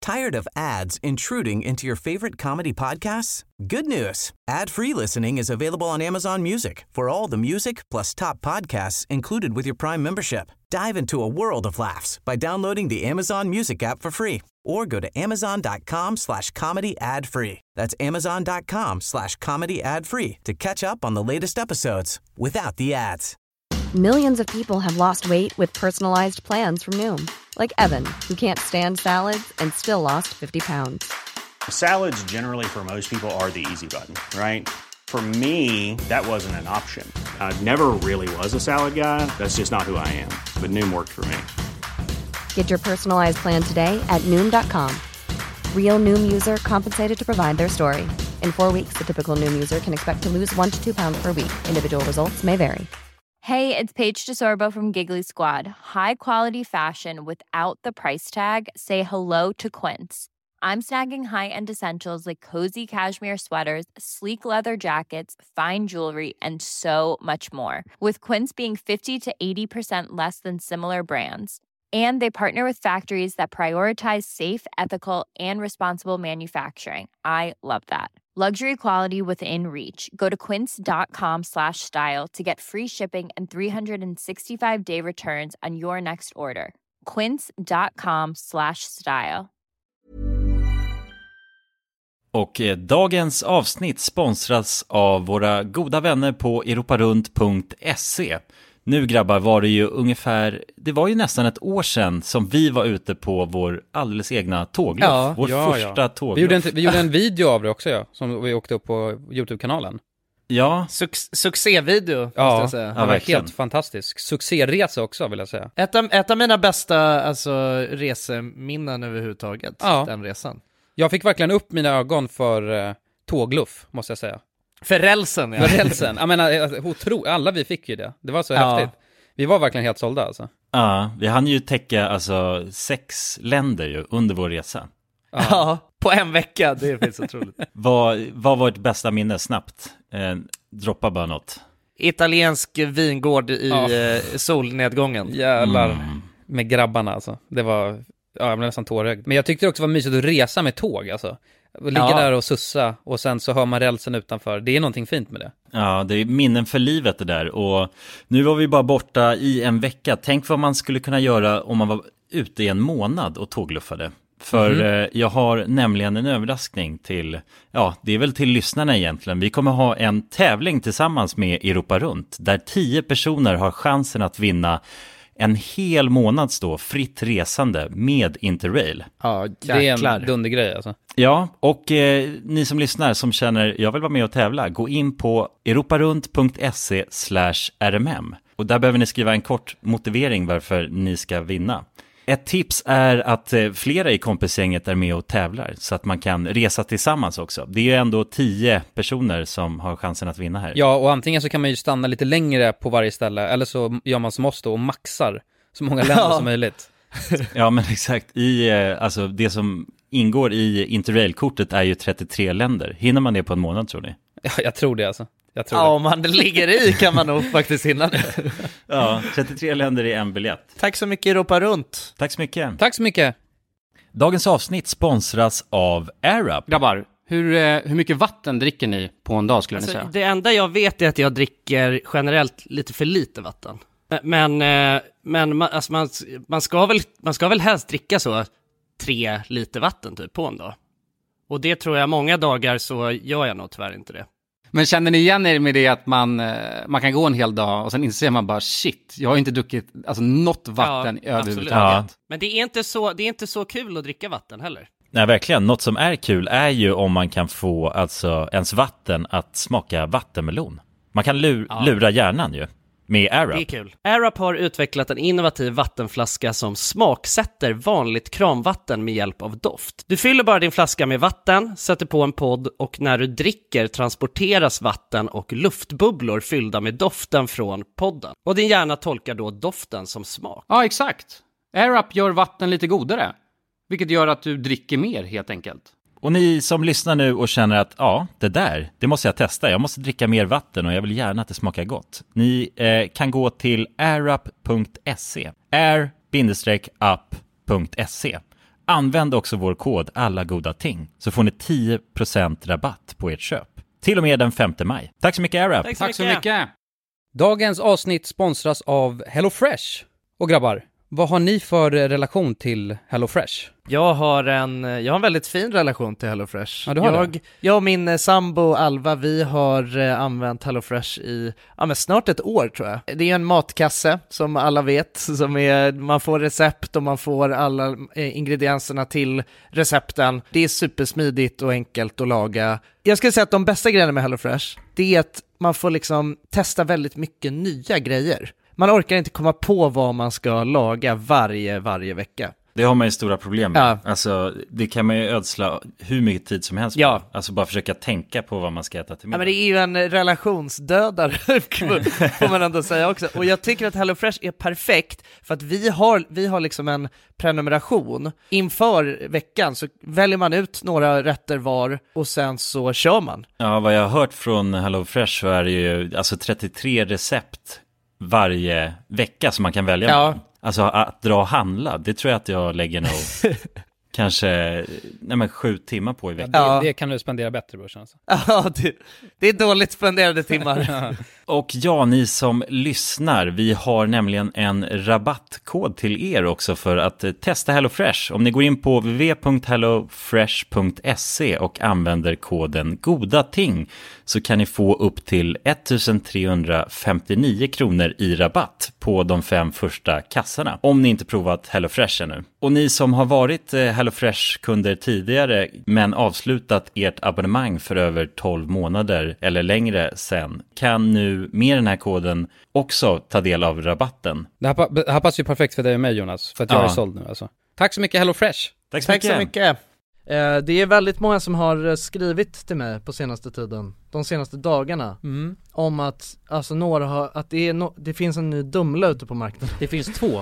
Tired of ads intruding into your favorite comedy podcasts? Good news. Ad-free listening is available on Amazon Music for all the music plus top podcasts included with your Prime membership. Dive into a world of laughs by downloading the Amazon Music app for free or go to amazon.com/comedy ad-free. That's amazon.com/comedy ad-free to catch up on the latest episodes without the ads. Millions of people have lost weight with personalized plans from Noom. Like Evan, who can't stand salads and still lost 50 pounds. Salads generally for most people are the easy button, right? For me, that wasn't an option. I never really was a salad guy. That's just not who I am. But Noom worked for me. Get your personalized plan today at Noom.com. Real Noom user compensated to provide their story. In 4 weeks, the typical Noom user can expect to lose 1 to 2 pounds per week. Individual results may vary. Hey, it's Paige DeSorbo from Giggly Squad. High quality fashion without the price tag. Say hello to Quince. I'm snagging high-end essentials like cozy cashmere sweaters, sleek leather jackets, fine jewelry, and so much more. With Quince being 50 to 80% less than similar brands. And they partner with factories that prioritize safe, ethical, and responsible manufacturing. I love that. Luxury quality within reach. Go to quince.com/style to get free shipping and 365-day returns on your next order. quince.com/style. Och dagens avsnitt sponsras av våra goda vänner på europarunt.se. Nu grabbar var det ju det var ju nästan ett år sedan som vi var ute på vår alldeles egna tågluff. Första tågluff. Vi gjorde en video av det också, som vi åkte upp på YouTube-kanalen. Ja. Succévideo, måste jag säga. Ja, det var helt fantastisk. Succéresa också, vill jag säga. Ett av mina bästa reseminnen överhuvudtaget, den resan. Jag fick verkligen upp mina ögon för tågluff, måste jag säga. För rälsen, ja. För rälsen. Jag menar, alla vi fick ju det. Det var så häftigt. Vi var verkligen helt sålda, alltså. Ja, vi hann ju täcka 6 länder ju under vår resa. Ja, på en vecka. Det finns otroligt. Vad var ert bästa minne snabbt? Droppa bara något. Italiensk vingård i solnedgången. Jävlar. Med grabbarna, alltså. Det var... Ja, jag blev nästan tårögd. Men jag tyckte det också var mysigt att resa med tåg, alltså. Ligga där och sussa och sen så hör man rälsen utanför. Det är någonting fint med det. Ja, det är minnen för livet det där. Och nu var vi bara borta i en vecka. Tänk vad man skulle kunna göra om man var ute i en månad och tågluffade. För jag har nämligen en överraskning till, det är väl till lyssnarna egentligen. Vi kommer ha en tävling tillsammans med Europa Runt där 10 personer har chansen att vinna en hel månads då fritt resande med Interrail. Ja, det är en dundergrej alltså. Ja, och ni som lyssnar som känner jag vill vara med och tävla, gå in på europarunt.se/rmm och där behöver ni skriva en kort motivering varför ni ska vinna. Ett tips är att flera i kompisgänget är med och tävlar så att man kan resa tillsammans också. Det är ju ändå 10 personer som har chansen att vinna här. Ja, och antingen så kan man ju stanna lite längre på varje ställe eller så gör man som oss då och maxar så många länder som möjligt. Ja, men exakt. Alltså det som ingår i Interrail-kortet är ju 33 länder. Hinner man det på en månad, tror ni? Ja, jag tror det alltså. Om man ligger i kan man nog faktiskt hinna det. Ja, 33 länder i en biljett. Tack så mycket Europa Runt. Tack så mycket. Tack så mycket. Dagens avsnitt sponsras av AirUp. Grabbar, hur mycket vatten dricker ni på en dag skulle ni säga? Det enda jag vet är att jag dricker generellt lite för lite vatten. Men man ska väl helst dricka så 3 liter vatten typ på en dag. Och det tror jag många dagar så gör jag nog tyvärr inte det. Men känner ni igen er med det att man kan gå en hel dag och sen inser man bara shit, jag har inte druckit något vatten överhuvudtaget. Ja. Men det är inte så kul att dricka vatten heller. Nej, verkligen. Något som är kul är ju om man kan få ens vatten att smaka vattenmelon. Man kan lura hjärnan ju. Med AirUp. Det är kul. AirUp har utvecklat en innovativ vattenflaska som smaksätter vanligt kranvatten med hjälp av doft. Du fyller bara din flaska med vatten, sätter på en podd och när du dricker transporteras vatten och luftbubblor fyllda med doften från podden. Och din hjärna tolkar då doften som smak. Ja, exakt. AirUp gör vatten lite godare, vilket gör att du dricker mer helt enkelt. Och ni som lyssnar nu och känner att det måste jag testa. Jag måste dricka mer vatten och jag vill gärna att det smakar gott. Ni kan gå till airup.se. air-up.se. Använd också vår kod alla goda ting så får ni 10% rabatt på ert köp. Till och med den 5 maj. Tack så mycket AirUp. Tack så mycket. Dagens avsnitt sponsras av HelloFresh. Och grabbar, vad har ni för relation till HelloFresh? Jag har en väldigt fin relation till HelloFresh. Ja, du har det. Jag och min sambo Alva, vi har använt HelloFresh i snart ett år tror jag. Det är en matkasse som alla vet, man får recept och man får alla ingredienserna till recepten. Det är supersmidigt och enkelt att laga. Jag skulle säga att de bästa grejerna med HelloFresh, det är att man får liksom testa väldigt mycket nya grejer. Man orkar inte komma på vad man ska laga varje vecka. Det har man ju stora problem med. Ja. Alltså, det kan man ju ödsla hur mycket tid som helst på. Ja. Alltså bara försöka tänka på vad man ska äta till middag. Ja, men det är ju en relationsdödare får man ändå säga också. Och jag tycker att HelloFresh är perfekt för att vi har liksom en prenumeration. Inför veckan så väljer man ut några rätter var och sen så kör man. Ja, vad jag har hört från HelloFresh så är det ju alltså 33 recept varje vecka som man kan välja. Ja. Alltså att dra och handla, det tror jag att jag lägger nog kanske 7 timmar på i veckan. Ja, det kan du spendera bättre, brorsan. Alltså. Ja, det är dåligt spenderade timmar. Och ja, ni som lyssnar, vi har nämligen en rabattkod till er också för att testa HelloFresh. Om ni går in på www.hellofresh.se och använder koden GODATING så kan ni få upp till 1359 kronor i rabatt på de 5 första kassarna. Om ni inte provat HelloFresh ännu. Och ni som har varit HelloFresh-kunder tidigare men avslutat ert abonnemang för över 12 månader eller längre sen kan nu med den här koden också ta del av rabatten. Det här passar ju perfekt för dig och mig, Jonas, för att jag är såld nu alltså. Tack så mycket HelloFresh. Tack så mycket. Det är väldigt många som har skrivit till mig på senaste tiden, de senaste dagarna, om att alltså att det finns en ny Dumla ute på marknaden. Det finns 2.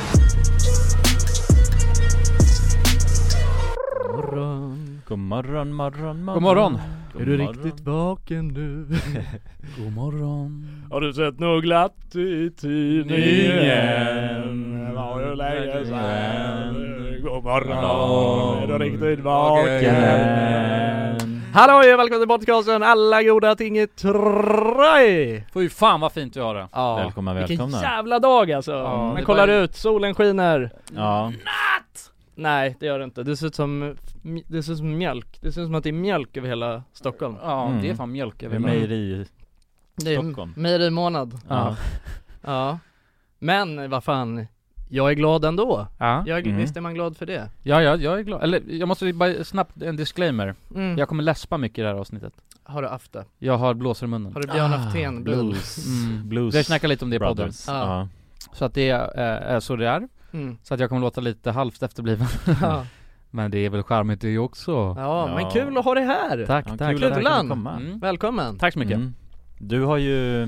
God morgon. God morgon. Är du riktigt vaken nu? God morgon. Har du sett något glatt i tidningen? Var ju länge sedan. God morgon. Är du riktigt vaken? Hallå och välkommen till podcasten Alla goda ting i tröj. Fy fan vad fint du har det. Ja. Välkomna. Vilken jävla dag alltså. Man det kollar var- ut, solen skiner. Ja. Nej, det gör det inte. Det ser ut som mjölk. Det ser ut som att det är mjölk över hela Stockholm. Ja, det är fan mjölk över Det är mig. mejeri Det är Stockholm. mejerimånad. Ja. Ja. Men vad fan, jag är glad ändå. Ja. Visst är man glad för det. Ja, jag är glad. Eller jag måste bara snabbt en disclaimer. Mm. Jag kommer läspa mycket i det här avsnittet. Har du haft det? Jag har blåsor i munnen. Har du Björn Aftén Blues. Vi har snackat lite om det i podden. Brothers. Ja. Så att det är så det är. Mm. Så att jag kommer låta lite halvt efterbliven. Ja. Men det är väl charmigt det också. Ja, men Ja. kul att ha dig här. Tack, Ja, tack. kul att du Kulan. kunde komma. Välkommen. Tack så mycket. Du har ju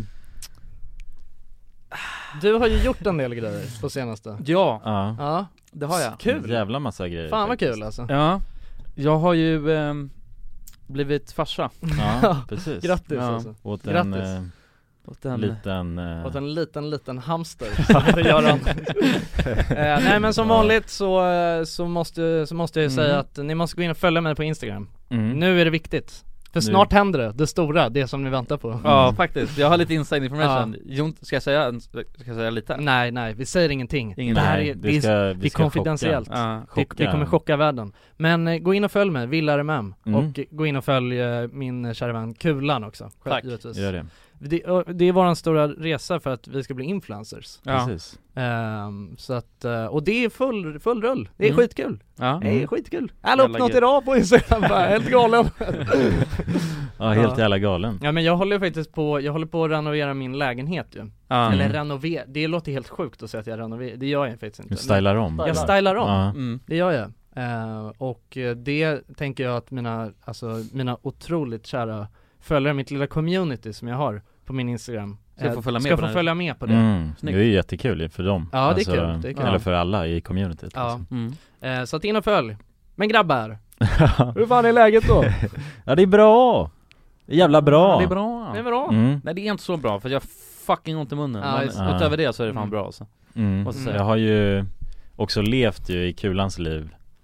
Du har ju gjort en del grejer på senaste. Ja. Ja, Det har jag. kul. jävla massa grejer. Fan vad faktiskt. kul alltså. Ja. Jag har ju blivit farsa. Ja, precis. Grattis Ja. alltså. Åt Grattis. Åt en liten Åt en liten hamster som heter Göran. Nej men som vanligt så måste jag ju säga att ni måste gå in och följa mig på Instagram. Nu är det viktigt. För snart händer det stora, det som ni väntar på. Ja, faktiskt. Jag har lite inside information. Ska jag säga lite? Nej, vi säger ingenting. Ingen- Det här Nej, är, vi ska det är konfidentiellt. Ja. Vi kommer chocka världen. Men gå in och följ mig, VillRMM. Mm. Och gå in och följ min kära vän Kulan också. Tack. Givetvis. Gör det. Det är våran stora resa för att vi ska bli influencers. Ja. Precis. Så att, och det är full rull. Det är skitkul. Ja. Det är skitkul. Jag la upp Jävla något gött. idag på Instagram, bara helt galen. Ja, helt Ja. jävla galen. Ja men jag håller faktiskt på att renovera min lägenhet ju. Ja. Eller renovera, det låter helt sjukt att säga att jag renoverar, det gör jag faktiskt inte. Du stylar om. Jag stylar om. Ja. Mm. Det gör jag. Och det tänker jag att mina otroligt kära följare, mitt lilla community som jag har på min Instagram Ska få följa med ska på få det. följa med på det. Det är ju jättekul för dem. Ja, det är kul, det är kul. Eller för alla i communityt. Ja. Mm. Så att in och följ. Men grabbar, hur fan är läget då? Ja, det är bra. Det är jävla bra. Ja, det är bra. Det är bra. Mm. Nej, det är inte så bra för jag har fucking ont i munnen. Ja, Men just det. utöver det så är det fan bra alltså. Mm. Måste säga. Jag har ju också levt ju i Kulans liv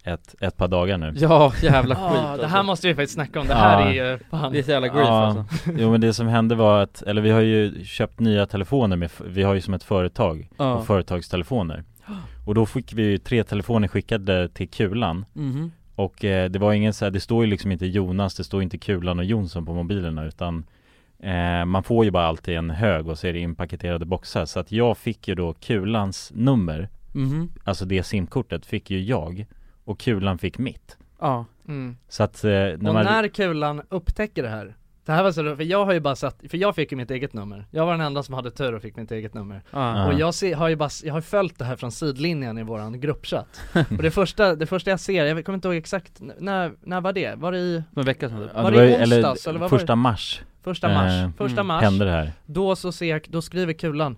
ett par dagar nu. Ja, jävla skit alltså. Det här måste vi faktiskt snacka om, det här är ju fan. Det är så jävla grief alltså. Jo, men det som hände var att, eller vi har ju köpt nya telefoner vi har ju som ett företag och företagstelefoner. Och då fick vi 3 telefoner skickade till Kulan. Och det var ingen så här, det står ju liksom inte Jonas, det står inte Kulan och Jonsson på mobilerna, utan man får ju bara alltid en hög och så är det inpaketerade boxar. Så att jag fick ju då Kulans nummer, alltså det simkortet fick ju jag, och Kulan fick mitt. Ja. Så att när Kulan upptäcker det här var så, för jag har ju bara för jag fick ju mitt eget nummer. Jag var den enda som hade tur och fick mitt eget nummer. Och jag har ju följt det här från sidlinjen i våran gruppchatt. Och det första jag ser, jag kommer inte ihåg exakt när var det? Var det i en vecka sedan? Var det i onsdags eller vad var det? 1 mars. 1 mars hände det här. Då skriver Kulan,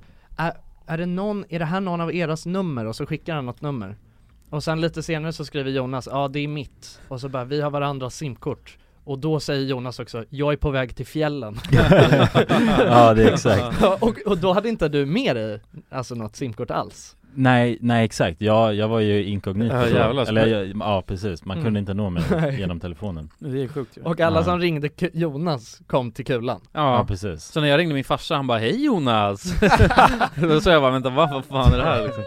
är det här någon av eras nummer? Och så skickar han något nummer. Och sen lite senare så skriver Jonas, det är mitt. Och så bara, vi har varandras simkort. Och då säger Jonas också, jag är på väg till fjällen. Ja, det är exakt. och då hade inte du med dig alltså något simkort alls? Nej, exakt. Jag var ju inkognito. Jävlar. Precis. Man kunde inte nå mig genom telefonen. Det är sjukt. Och alla som ringde Jonas kom till Kulan. Ja, precis. Så när jag ringde min farsa, han bara, hej Jonas. Då sa jag bara, vänta, vad fan är det här liksom?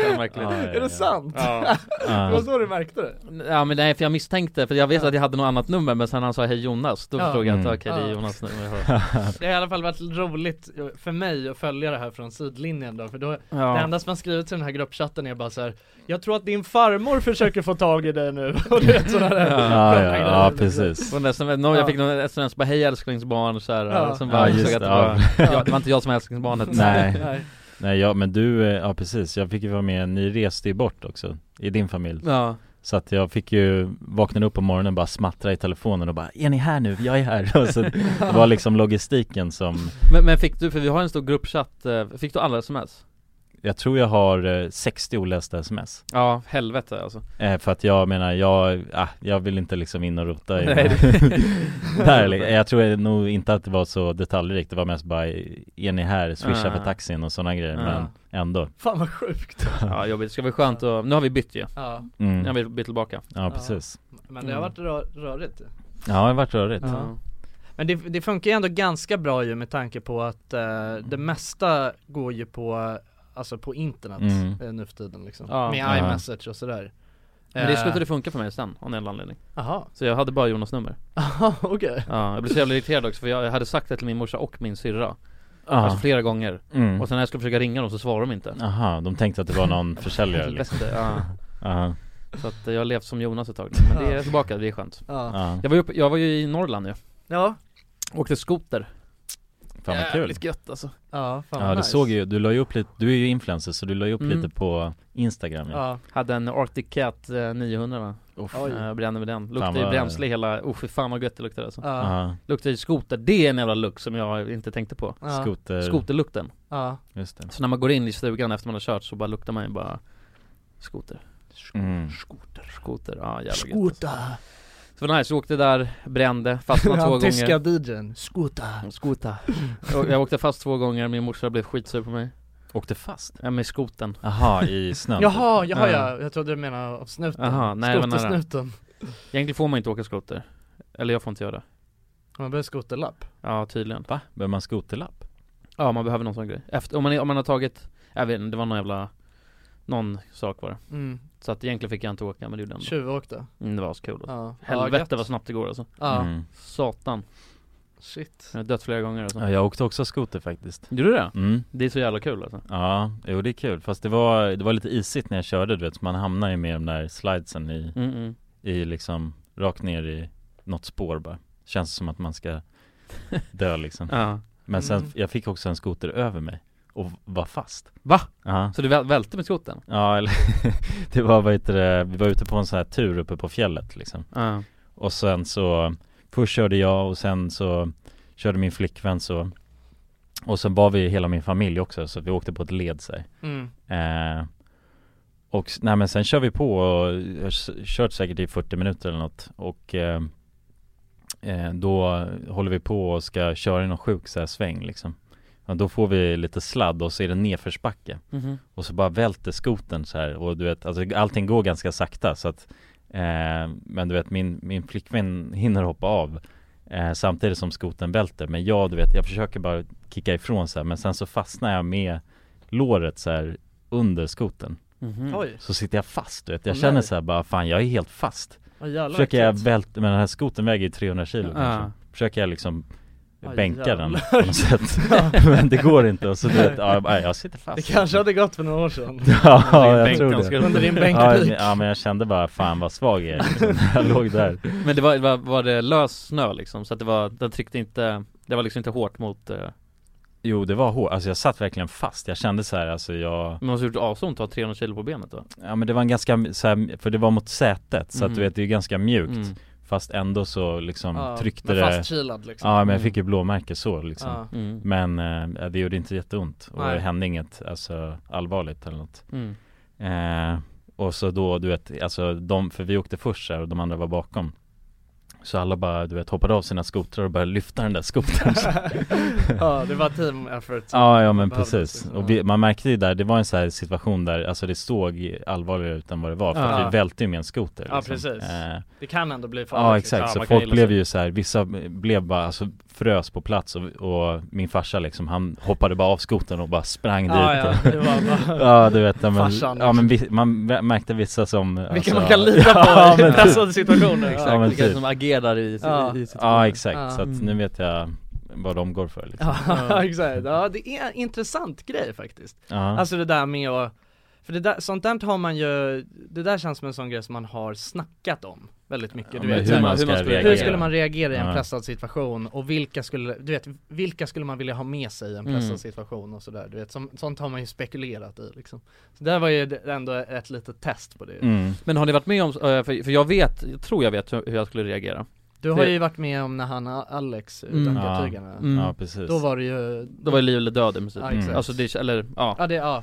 Är det sant? Ja. Det var så du märkte det? Ja, men nej, för jag misstänkte, för jag vet att jag hade något annat nummer, men sen han sa hej Jonas, då förstod jag att okej, det är Jonas nummer. Det har i alla fall varit roligt för mig att följa det här från sidlinjen då, för då det enda som man skrivit till den här gruppchatten är bara så här: jag tror att din farmor försöker få tag i dig nu. Och det är sådär. Ja, precis. Jag fick någon sms bara, hej älsklingsbarn, så här, som bara just det var inte jag som älsklingsbarnet. Nej, men du, precis. Jag fick ju vara med, ni reste ju bort också i din familj. Ja. Så att jag fick ju vakna upp på morgonen och bara smattra i telefonen och bara, är ni här nu? Jag är här. Och så det var liksom logistiken som... Men fick du, för vi har en stor gruppchatt, fick du alla sms? Jag tror jag har 60 olästa sms. Ja, helvete alltså. För att jag menar, jag vill inte liksom in och rota i där. Jag tror nog inte att det var så detaljrikt. Det var mest bara, är ni här? Swisha för taxin och sådana grejer. Men ändå. Fan vad sjukt. Ja, jobbigt. Ska vara skönt och nu har vi bytt ju. Nu har vi bytt tillbaka. Ja, precis. Men det har varit rörigt. Ja, det har varit rörigt. Men det funkar ju ändå ganska bra ju med tanke på att det mesta går ju på, alltså på internet nu för tiden liksom. Med iMessage och sådär. Men det slutade funka för mig sen, av en anledning. Aha. Så jag hade bara Jonas nummer. Aha, okej. Ja, jag blev så jävla irriterad också, för jag hade sagt det till min morsa och min syrra. Alltså flera gånger. Och sen när jag skulle försöka ringa dem så svarade de inte. Aha, de tänkte att det var någon försäljare liksom. Så att jag har levt som Jonas ett tag. Men det är tillbaka, det är skönt. Jag var ju i Norrland ju. Ja. Åkte skoter. Fan vad kul. Jävligt gött alltså. Ja, det nice. Såg ju, du la ju upp lite, du är ju influencer så du la ju upp lite på Instagram. Hade en Arctic Cat 900 va? Brände med den. Luktade ju bränsle hela, fy fan vad gött det luktade alltså. Luktade ju skoter, det är en jävla lukt som jag inte tänkte på. Skoterlukten. Just det. Så när man går in i stugan efter man har kört så bara luktar man ju bara skoter. Skoter, ja jävla skoter. Gött. Så nice, jag åkte där, brände, fastnade 2 gånger. Tyska DJn, Skota. Jag åkte fast 2 gånger, min morsa blev skitsur på mig. Åkte fast? Ja, med skoten. Aha, i snön. Jaha, jag trodde du menade av snuten. Aha, nej, snuten. Egentligen får man inte åka skoter. Eller jag får inte göra det. Man behöver skoterlapp. Ja, tydligen. Va? Behöver man skoterlapp? Ja, man behöver någon sån grej. Om man har tagit, jag vet inte, det var någon sak var det. Så att egentligen fick jag inte åka, men det gjorde ändå. Tjuvåkte. Det var så kul alltså. Helvete vad snabbt det går alltså. Satan. Shit. Jag har dött flera gånger alltså. Ja, jag åkte också skoter faktiskt. Gjorde du det? Det är så jävla kul alltså. Ja, jo det är kul. Fast det var lite isigt när jag körde, du vet. Så man hamnar ju med de där slidesen i liksom rakt ner i något spår bara. Känns som att man ska dö liksom. Men sen, jag fick också en skoter över mig och var fast. Va? Så du välte med skoten? Ja, eller det var, vi var ute på en sån här tur uppe på fjället liksom. Och sen så först körde jag och sen så körde min flickvän så. Och sen var vi hela min familj också, så vi åkte på ett led så här. Och nej, men sen kör vi på och jag har kört säkert i 40 minuter eller något. Och då håller vi på och ska köra i någon sjuk så här sväng liksom. Och då får vi lite sladd och så är det nedförsbacke. Och så bara välter skoten så här. Och du vet, alltså allting går ganska sakta så att Men du vet, min flickvän hinner hoppa av samtidigt som skoten välter. Men jag försöker bara kicka ifrån så här, men sen så fastnar jag med låret så här under skoten. Så sitter jag fast, du vet. Jag känner så här bara, fan, jag är helt fast. Försöker jag välta, men den här skoten väger 300 kilo kanske. Försöker jag liksom bänka den på något sätt. Men det går inte. Och så jag sitter fast. Det kanske hade gått för några år sedan. Ja, jag tror det. Under din bänkpik. Ja, men jag kände bara, fan vad svag jag är liksom. Jag låg där. Men det var det lös snö liksom? Så att den tryckte inte, det var liksom inte hårt mot... Jo, det var hårt. Alltså jag satt verkligen fast. Jag kände så här, alltså Men måste gjort avstånd, ta 300 kilo på benet då? Ja, men det var en ganska så här, för det var mot sätet. Så att du vet, det är ganska mjukt. Fast ändå så liksom tryckte det fastkilad liksom. Ja, men jag fick ju blåmärke så liksom. Men det gjorde inte jätteont. Och det hände inget alltså, allvarligt eller något. Och så då, du vet, alltså för vi åkte först här och de andra var bakom. Så alla bara, du vet, hoppade av sina skotrar och började lyfta den där skotern. Ja, det var team effort. Ja, men precis. Och man märkte ju där, det var en så här situation där, alltså det såg allvarligare ut än vad det var. För att vi välte ju med en skoter. Ja, liksom. precis. Det kan ändå bli farligt. Ja, exakt. Så folk blev ju så här, vissa blev bara, alltså frös på plats. Och min farsa liksom, han hoppade bara av skotern och bara sprang dit. Ja, det var bara... Ja, du vet. Men, farsan, ja, men man märkte vissa som... Vilka alltså, man kan lita på i pressade situationer. Exakt, ja, vilka som agerar i situationer. Ja, exakt. Så att nu vet jag vad de går för liksom. Ja, exakt. Ja, det är en intressant grej faktiskt. Alltså det där med att... För det där, sånt där har man ju... Det där känns som en sån grej som man har snackat om väldigt mycket. Du vet, hur skulle man reagera i en pressad situation? Och vilka skulle man vilja ha med sig i en pressad situation och sådär. Du vet, sånt har man ju spekulerat i liksom. Så där var ju ändå ett litet test på det. Men har ni varit med om... För jag tror jag vet hur jag skulle reagera. Du har ju varit med om när han Alex utanför tygarna. Ja, precis. Då var det ju... Då var det liv eller död i princip. Alltså det, eller, ja. Ja, det, ja.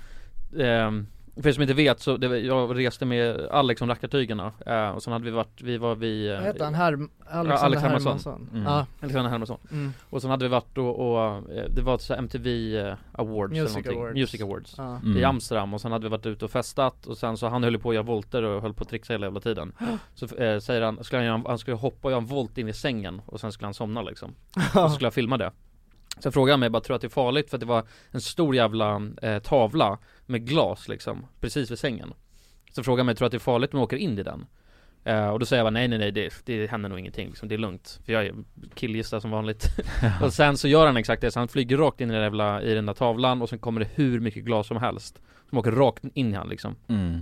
För er som inte vet så jag reste med Alex som rackartygarna och sen hade vad hette han? Alex Hermansson. Alexander Hermansson. Och sen hade vi varit och det var så MTV Awards Music Awards i Amsterdam, och sen hade vi varit ute och festat, och sen så han höll på att göra volter och höll på att trixa hela jävla tiden. Så säger han skulle hoppa och göra en volt in i sängen, och sen skulle han somna liksom. Och så skulle jag filma det. Så frågade han mig, bara tror att det är farligt, för att det var en stor jävla tavla med glas liksom, precis vid sängen. Så frågade han mig, tror att det är farligt om jag åker in i den? Och då säger jag bara, nej, det händer nog ingenting liksom, det är lugnt. För jag är killgissar som vanligt. Och sen så gör han exakt det, så han flyger rakt in i den där tavlan, och sen kommer det hur mycket glas som helst som åker rakt in i han liksom.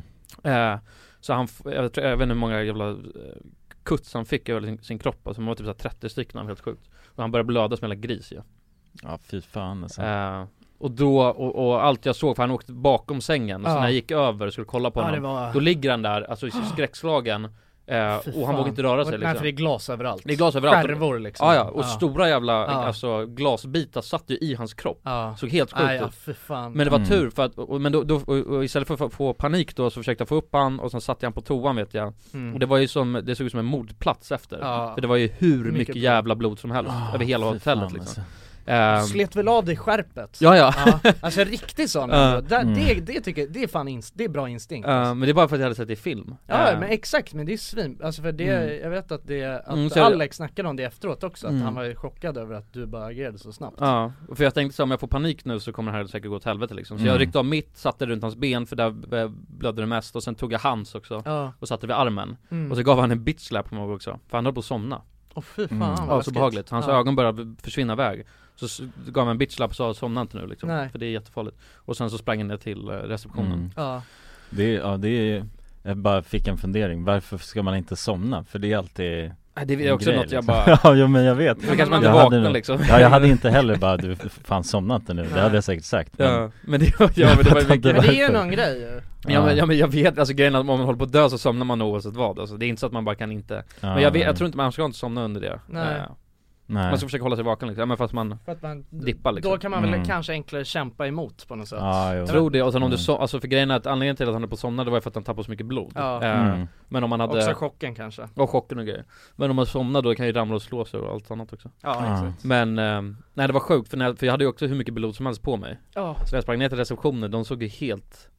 Så han, jag vet inte hur många jävla kuts han fick över sin kropp, alltså, han var typ så 30 stycken, helt sjukt. Och han började blöda som en gris ju. Ja, fy fan alltså. Och då, och allt jag såg, för han åkte bakom sängen, och så när jag gick över och skulle kolla på honom, då ligger han där, alltså skräckslagen, och han vågar inte röra sig liksom. För det är glas överallt. Det är glas överallt. Skärvor liksom. Och stora jävla alltså, glasbitar satt ju i hans kropp. Såg helt sjukt ut. Men det var tur, för att, och istället för att få panik då, så försökte jag få upp han, och sen satt jag på toan, vet jag. Och det var ju det såg ut som en mordplats efter. För det var ju hur mycket jävla blod som helst över hela hotellet liksom. Slet väl av dig skärpet. Ja. Alltså riktigt sån. Det tycker jag, det är fan det är bra instinkt. Men det är bara för att jag hade sett det i film. Ja, men exakt, men det är svin. Alltså för det, jag vet att Alex snackade om det efteråt också, att han var chockad över att du bara agerade så snabbt. Ja, för jag tänkte så, om jag får panik nu så kommer det här säkert gå åt helvete liksom. Så jag ryckte av mitt, satte runt hans ben, för där blödde det mest, och sen tog jag hans också och satte vid armen. Och så gav han en bitch slap på mig också, för han höll på att somna. Fy fan, så behagligt. Hans ögon började försvinna iväg. Så gav han en bitchlapp och sa, somna inte nu liksom. Nej. För det är jättefarligt. Och sen så sprang han ner till receptionen. Det är jag bara fick en fundering. Varför ska man inte somna? För det är alltid... Det är också grej, något liksom. Jag bara... ja, men jag vet. Då kanske man inte vaknar liksom. Ja, jag hade inte heller bara, du fan somnat inte nu. Det hade jag säcket sagt. Men det var mycket. Men det är ju någon grej. Ja, men jag vet, alltså grejen är att om man håller på att dö så somnar man oavsett vad. Alltså, det är inte så att man bara kan inte. Men jag tror inte man ska inte somna under det. Nej. Man ska försöka hålla sig vaken liksom, men för att man dippar liksom. Då kan man väl kanske enklare kämpa emot på något sätt. Jag tror det, och sen om du alltså för grejen är att anledningen till att han är på somna, det var för att han tappade så mycket blod. Men om man hade också chocken kanske. Och chocken och grejer. Men om man somnar då kan ju ramla och slå sig och allt annat också. Exakt. Men nej, det var sjukt, för jag hade ju också hur mycket blod som helst på mig. Så jag sprang ner till receptionen, de såg ju helt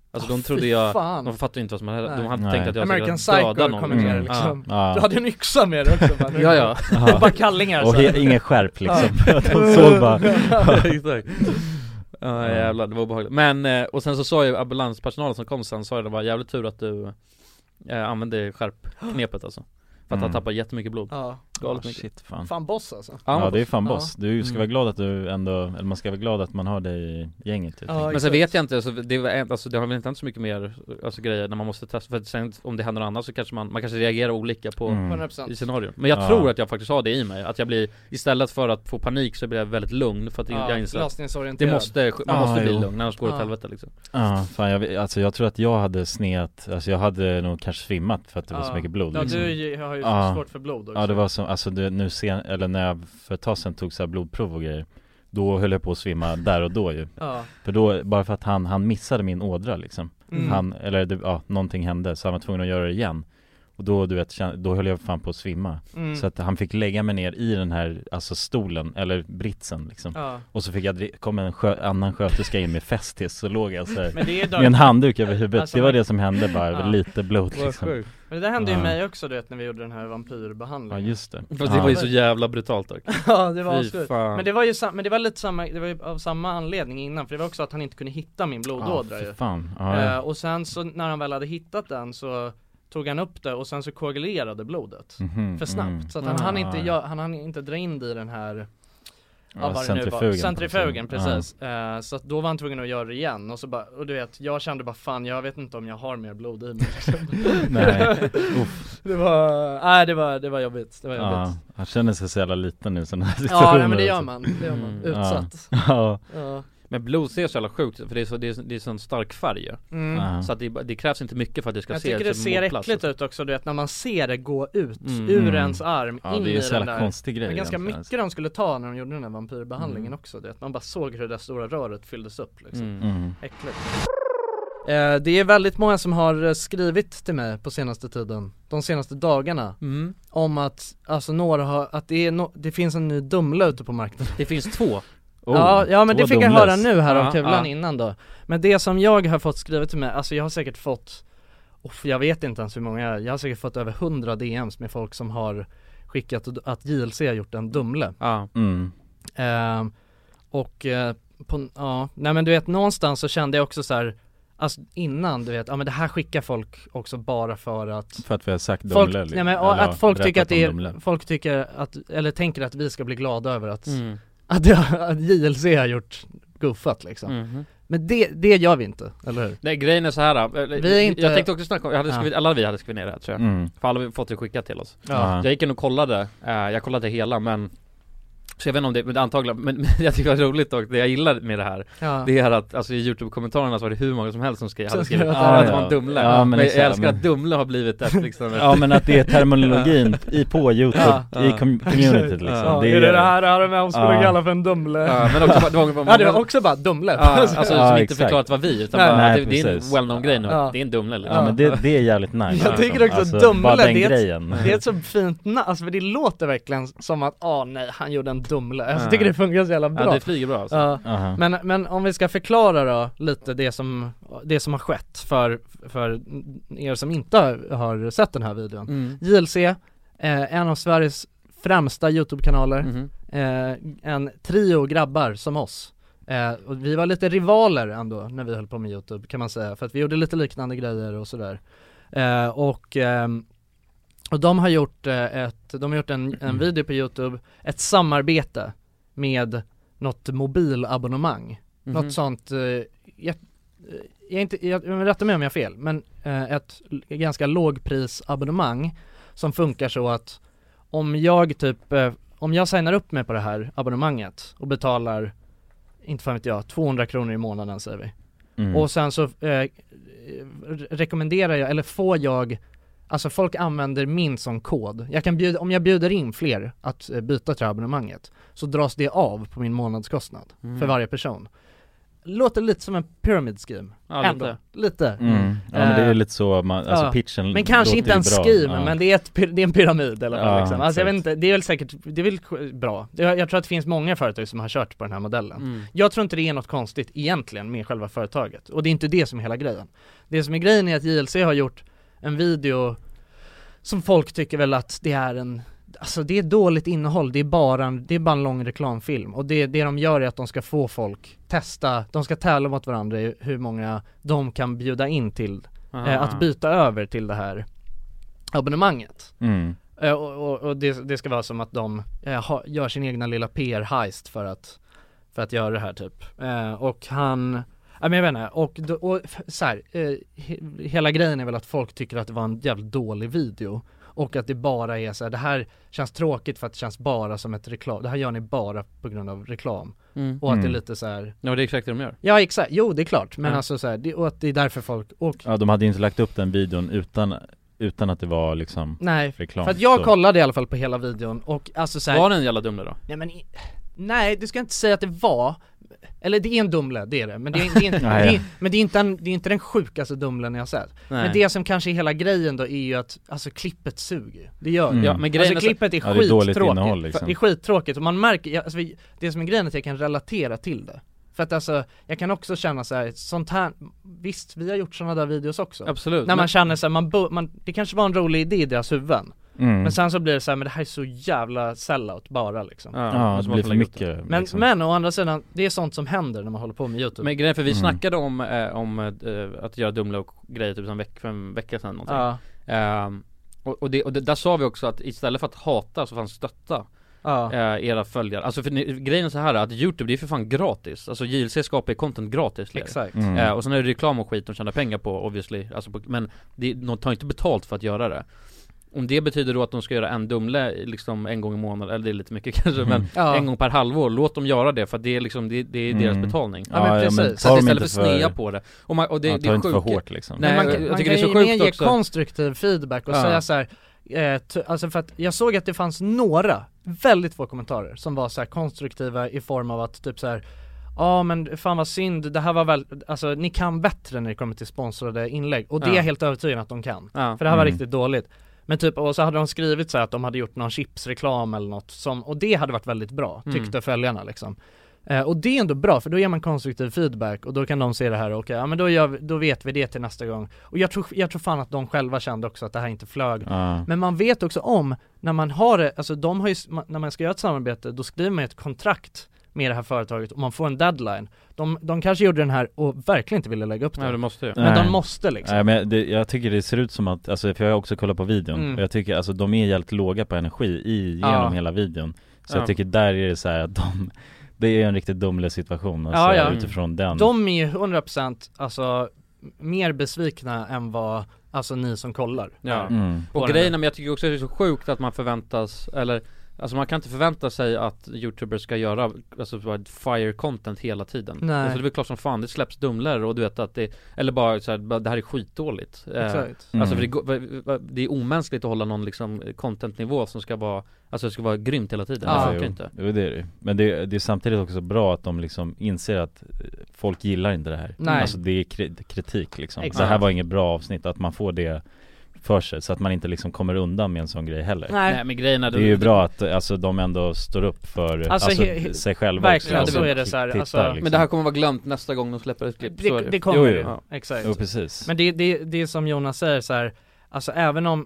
Alltså de trodde de fattade inte vad som hade. De hade tänkt att jag American Psycho kommenterade liksom. Du hade en yxa med dig också bara. Ja. Och bara kallingar och ingen skärp liksom. De såg bara. Exakt. Ja jävlar, det var obehagligt. Men, och sen så sa ju ambulanspersonalen som kom sen, sa det var jävligt tur att du använde skärpknepet alltså. För att han tappar jättemycket blod. Galet mycket. Shit, fan boss alltså. Ja, det är fan boss. Du ska vara glad att du ändå, eller man ska vara glad att man har det i gänget typ. Men sen vet jag inte, alltså, det har väl inte så mycket mer alltså, grejer när man måste testa. För sen om det händer något annat så kanske man kanske reagerar olika på i scenarion. Men jag tror att jag faktiskt har det i mig. Att jag blir, istället för att få panik så blir jag väldigt lugn. För att jag inser man måste bli lugn, annars går det åt helvete liksom. Ja, fan jag tror att jag hade sneat. Alltså jag hade nog kanske svimmat för att det var så mycket blod liksom. Du har ju svårt för blod också. Ja, det var som, alltså eller när jag för ett tag sedan tog så här blodprov och grejer, då höll jag på att svimma där och då ju. För då, bara för att han missade min ådra liksom. Någonting hände så han var tvungen att göra det igen. Och då, du vet, då höll jag fan på att svimma. Så att han fick lägga mig ner i den här alltså stolen, eller britsen liksom. Och så fick kom en annan sköterska in med Festis, så låg jag så här, med en handduk över huvudet. Alltså, det var det som hände, bara lite blod liksom. Men det hände ju mig också, du vet, när vi gjorde den här vampyrbehandlingen. Ja, just det. Fast det var ju så jävla brutalt dock. Ja, det var så. Men det var ju det var lite samma, det var ju av samma anledning innan, för det var också att han inte kunde hitta min blodådra ju. Och sen så när han väl hade hittat den så tog han upp det och sen så koagulerade blodet för snabbt. Så att han hann inte dra in det i den här centrifugen precis. Så att då var han tvungen att göra det igen. Och så bara, och du vet, jag kände bara fan, jag vet inte om jag har mer blod i mig. Nej. Det var jobbigt. Han känner sig så jävla liten nu sån här situationer. Ja, nej, men det gör man. Utsatt. Men blod ser så jävla sjukt, för det är sån stark färg. Så att det krävs inte mycket för att det ska se ut. Jag tycker det ser äckligt ut också, du vet, när man ser det gå ut ur ens arm in det är i så den där. Konstig grej. Det är ganska mycket de skulle ta när de gjorde den här vampyrbehandlingen också, du vet. Man bara såg hur det där stora röret fylldes upp liksom. Äckligt. Det är väldigt många som har skrivit till mig på senaste tiden, de senaste dagarna, om att alltså att det finns en ny Dumle ute på marknaden. Det finns 2. Ja, men det fick jag höra nu här av Kulan innan då. Men det som jag har fått skrivet till mig, alltså jag har säkert fått, jag vet inte ens hur många, jag har säkert fått över 100 DMs med folk som har skickat att JLC har gjort en Dumle. Nej men du vet, någonstans så kände jag också så här, alltså innan, du vet, men det här skickar folk också bara för att vi har sagt Dumle. Att folk tycker att folk tycker att, eller tänker att vi ska bli glada över att att JLC har gjort guffat liksom. Men det gör vi inte, eller hur? Nej, grejen är så här. Vi är inte... Jag tänkte också snacka om, alla vi hade skrivit ner det här, tror jag. För alla vi fått det skickat till oss. Jag gick in och kollade, jag kollade hela, men så jag vet inte om det, men antagligen, men jag tycker det var roligt, och det jag gillar med det här, det är att alltså, i YouTube-kommentarerna så var det hur många som helst som hade skrivit att det var en Dumle. Men jag älskar att Dumle har blivit ett liksom. Ja, men att det är terminologin på YouTube i communityt liksom. Det är det här med att skulle kalla för en Dumle. Men också det var också bara Dumle. Alltså som inte förklarat vad vi, utan bara att det är en well-known grej nu. Det är en Dumle liksom. Ja, men det är jävligt nice. Jag tycker också alltså, Dumle, det är ett så fint alltså, för det låter verkligen som att nej, han gjorde en Dumle. Jag tycker det funkar så jävla bra. Ja, det flyger bra alltså. Men om vi ska förklara då lite det som har skett för er som inte har sett den här videon. JLC, en av Sveriges främsta YouTube-kanaler, en trio grabbar som oss. Och vi var lite rivaler ändå när vi höll på med YouTube, kan man säga, för att vi gjorde lite liknande grejer och sådär. Och de har gjort en video på YouTube, ett samarbete med något mobilabonnemang. Något sånt, jag rättar mig om jag har fel, men ett ganska lågprisabonnemang som funkar så att om jag signar upp mig på det här abonnemanget och betalar, inte fan vet jag, 200 kronor i månaden säger vi. Och sen så rekommenderar jag, eller får jag, alltså folk använder min som kod. Om jag bjuder in fler att byta till abonnemanget, så dras det av på min månadskostnad för varje person. låter lite som en pyramid scheme. Ja, lite. Ja, men det är lite så alltså pitchen. Men kanske inte en scheme, men det är en pyramid eller vad liksom. Alltså jag vet inte, det är väl säkert, det är väl bra. Jag tror att det finns många företag som har kört på den här modellen. Jag tror inte det är något konstigt egentligen med själva företaget, och det är inte det som är hela grejen. Det som är grejen är att JLC har gjort en video som folk tycker väl att det är alltså det är dåligt innehåll, det är bara en lång reklamfilm, och det de gör är att de ska få folk testa, de ska tävla mot varandra i hur många de kan bjuda in till att byta över till det här abonnemanget. Och det ska vara som att de gör sin egna lilla PR-heist för att göra det här typ. Och han, jag vet inte, och så här, hela grejen är väl att folk tycker att det var en jävligt dålig video. Och att det bara är så här, det här känns tråkigt för att det känns bara som ett reklam. Det här gör ni bara på grund av reklam. Och att det är lite så här. Ja, det är exakt det de gör. Ja, exakt. Jo, det är klart. Men alltså så här, och att det är därför folk Ja, de hade inte lagt upp den videon utan att det var liksom reklam. För att jag kollade i alla fall på hela videon och alltså så här, var den en jävla Dumle då? Nej, du ska inte säga att det var. Eller det är en Dumle, det är det. Men det är inte den sjukaste Dumlen jag har sett. Nej. Men det som kanske är hela grejen då är ju att alltså klippet suger. Det gör det. Ja, men grejen alltså klippet är skittråkigt. Liksom. Det är skittråkigt och man märker, alltså, det som är grejen är att jag kan relatera till det. För att alltså, jag kan också känna så här, sånt här, visst, vi har gjort såna där videos också. Absolut. När man känner så här, det kanske var en rolig idé i deras huvuden. Men sen så blir det så här, men det här är så jävla sellout bara liksom. Ja, det blir för mycket liksom. Men å andra sidan, det är sånt som händer när man håller på med YouTube. Men grejen, för vi snackade om att göra Dumle och grejer typ för en vecka sedan någonting. Och där sa vi också att istället för att hata så fanns stötta era följare. Alltså för grejen är så här att YouTube, det är för fan gratis. Alltså JLC skapar content gratis. Exakt. Och sen är det reklam och skit de tjänar pengar på obviously. Alltså men de tar inte betalt för att göra det. Om det betyder då att de ska göra en Dumle liksom en gång i månaden, eller det är lite mycket kanske, men en gång per halvår, låt dem göra det, för att det är liksom det är deras betalning. Ja, men precis. Men så istället för snea på det. Och det är inte för hårt liksom. Nej, man tycker det är så kan sjukt ge också. Konstruktiv feedback och säga så här, alltså för att jag såg att det fanns några väldigt få kommentarer som var så här konstruktiva i form av att typ så här, men fan vad synd, det här var väl, alltså ni kan bättre när det kommer till sponsrade inlägg, och det är jag helt övertygad att de kan. För det här var riktigt dåligt. Men typ, och så hade de skrivit så här att de hade gjort någon chipsreklam eller något och det hade varit väldigt bra, tyckte följarna liksom. Och det är ändå bra, för då ger man konstruktiv feedback och då kan de se det här, okej, men då vet vi det till nästa gång. Och jag tror fan att de själva kände också att det här inte flög. Men man vet också om, när man har det, alltså de har ju, när man ska göra ett samarbete, då skriver man ett kontrakt med det här företaget och man får en deadline. De kanske gjorde den här och verkligen inte ville lägga upp det. Nej, det måste ju. Men de måste liksom. Nej, men jag tycker det ser ut som att, alltså, för jag har också kollat på videon och jag tycker alltså de är helt låga på energi genom hela videon. Så jag tycker där är det så här att det är en riktigt dumlig situation alltså, utifrån den. De är ju 100% alltså mer besvikna än vad alltså ni som kollar. Och grejen, men jag tycker också att det är så sjukt att man förväntas, eller alltså man kan inte förvänta sig att YouTubers ska göra alltså fire content hela tiden. Alltså det är väl klart som fan, det släpps Dumler och du vet att det, eller bara så här, det här är skitdåligt. Alltså för det är omänskligt att hålla någon liksom contentnivå som ska vara, alltså det ska vara grymt hela tiden. Det funkar inte. Jo, det är det. Men det är samtidigt också bra att de liksom inser att folk gillar inte det här. Alltså det är kritik liksom. Det här var inget bra avsnitt, att man får det för sig, så att man inte liksom kommer undan med en sån grej heller. Nej, men grejen är det är ju bra att alltså, de ändå står upp för sig själva. Verkligen, så är det så här, liksom. Men det här kommer vara glömt nästa gång de släpper ett klipp. Det kommer ju. Exakt. Jo, precis. Men det är som Jonas säger så här, alltså även om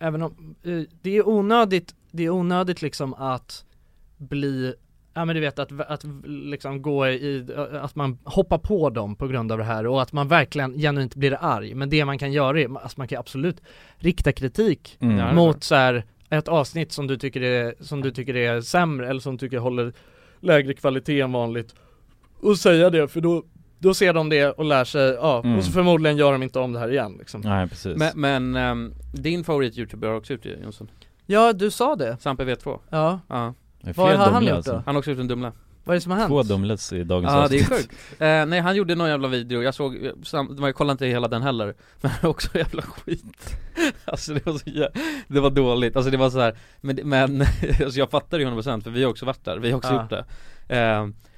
det är onödigt liksom att bli, ja men du vet att liksom gå i, att man hoppar på dem på grund av det här och att man verkligen genuint blir arg. Men det man kan göra är, alltså man kan absolut rikta kritik mot så här ett avsnitt som du tycker är sämre eller som du tycker håller lägre kvalitet än vanligt, och säga det, för då ser de det och lär sig, och så förmodligen gör de inte om det här igen liksom. Nej, precis. Men din favorit-youtuber har också gjort det, Jonsson. Ja, du sa det. Sampe V2. Ja. Vad har han gjort då? Han har också gjort en Dumle. Vad är det som har hänt? 2 Dumlets i dagens avsnitt. Ja, det är sjukt. Nej, han gjorde någon jävla video. Jag såg, jag kollade inte hela den heller, men också jävla skit. Alltså det var dåligt. Alltså det var så här, men alltså jag fattar ju 100%, för vi har också varit där. Vi har också gjort det.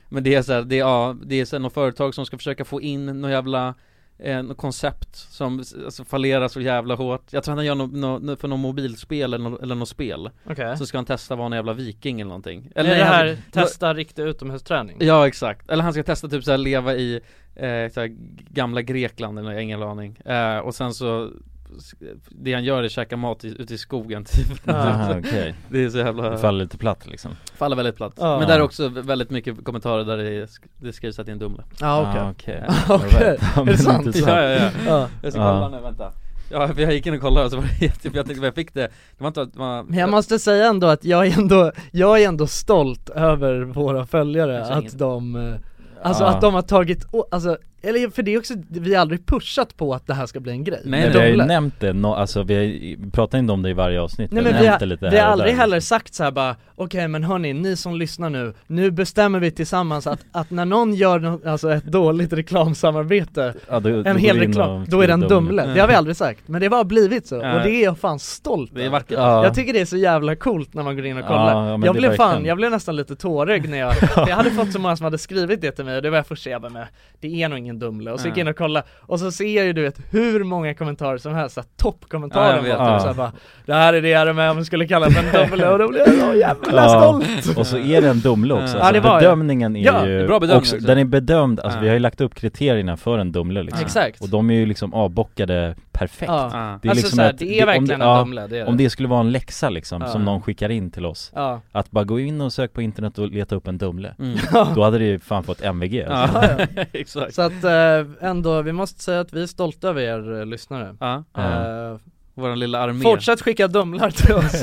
Men det är så här, det är så här något företag som ska försöka få in någon jävla något koncept som alltså fallerar så jävla hårt. Jag tror han gör för någon mobilspel eller något spel. Så ska han testa vara en jävla viking eller någonting. Eller det här testa riktig utomhusträning. Ja, exakt. Eller han ska testa typ så här leva i så här gamla Grekland eller ingen aning. Och sen så det han gör är käka mat ute i skogen typ. Okay. Det är så jävla... Det faller lite platt liksom. Faller väldigt platt. Men där är också väldigt mycket kommentarer där det skrivs att det är en Dumle. Okej. Är det sant? Ja. Jag ska kolla nu, vänta. Ja, jag gick in och kollade och så var det jag tänkte jag fick det. Det var inte att man... Men jag måste säga ändå att jag är ändå stolt över våra följare att de att de har tagit eller för det är också, vi har aldrig pushat på att det här ska bli en grej. Nej, vi har ju nämnt det, alltså vi pratar inte om det i varje avsnitt. Nej, men vi har aldrig heller sagt så här bara, okej, men hörni, ni som lyssnar nu bestämmer vi tillsammans att när någon gör ett dåligt reklamsamarbete, en hel reklam, då är det en Dumle. Det har vi aldrig sagt, men det har blivit så. Och det är jag fan stolt. Det är vackert. Jag tycker det är så jävla coolt när man går in och kollar. Jag blev nästan lite tårig när jag hade fått så många som hade skrivit det till mig, och det var jag först med. Det är nog ingen Dumle. Och så gick in och kolla, och så ser jag ju, du vet, hur många kommentarer som helst, toppkommentarer så bara, det här är det jag är med om man skulle kalla det en Dumle, och då blir jag så jävla stolt. Och så är det en Dumle också. Alltså, bedömningen är ju bra bedömning också, den är bedömd, alltså vi har ju lagt upp kriterierna för en Dumle liksom. Exakt. Och de är ju liksom avbockade perfekt. Det är liksom såhär, det är verkligen en Dumle. Om det skulle vara en läxa liksom, som någon skickar in till oss, att bara gå in och söka på internet och leta upp en Dumle, då hade det ju fan fått MVG alltså. Exakt. Så att ändå, vi måste säga att vi är stolta över er lyssnare. Vår lilla armé. Fortsätt skicka Dumlar till oss.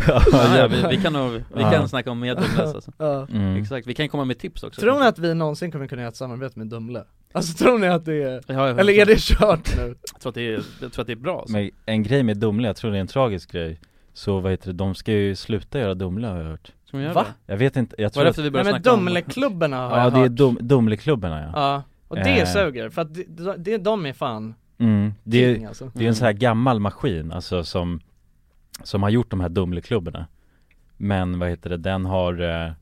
Vi kan snacka om mer Dumles alltså. Exakt, vi kan komma med tips också. Tror ni att vi någonsin kommer kunna göra ett samarbete med Dumle? Alltså tror ni att det är eller är det kört nu? Jag tror att det är bra alltså. Men en grej med Dumle, jag tror det är en tragisk grej. Så vad heter det, de ska ju sluta göra Dumle, har jag hört. Va? Jag vet inte, jag tror att vi börjar snacka om Dumleklubbarna har jag hört. Ja, det är Dumleklubbarna, ja. Och det suger, för att de är fan det är en så här gammal maskin, alltså som har gjort de här Dumleklubbarna. Men vad heter det, den har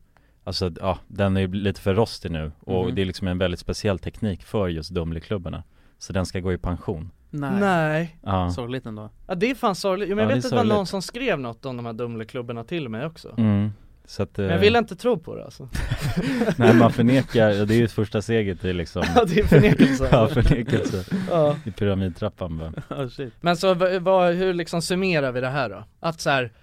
den är ju lite för rostig nu. Och det är liksom en väldigt speciell teknik för just Dumleklubbarna. Så den ska gå i pension. Nej. Ja. Sorgligt ändå. Ja, det är fan sorgligt. Men jag vet att det var någon som skrev något om de här Dumleklubbarna till mig också. Så att, men jag vill inte tro på det alltså. Nej, man förnekar, det är ju första steget till liksom. Ja, det är förnekelse. Ja, förnekelse. I pyramidtrappan bara. Shit. Men så hur liksom summerar vi det här då? Att så här,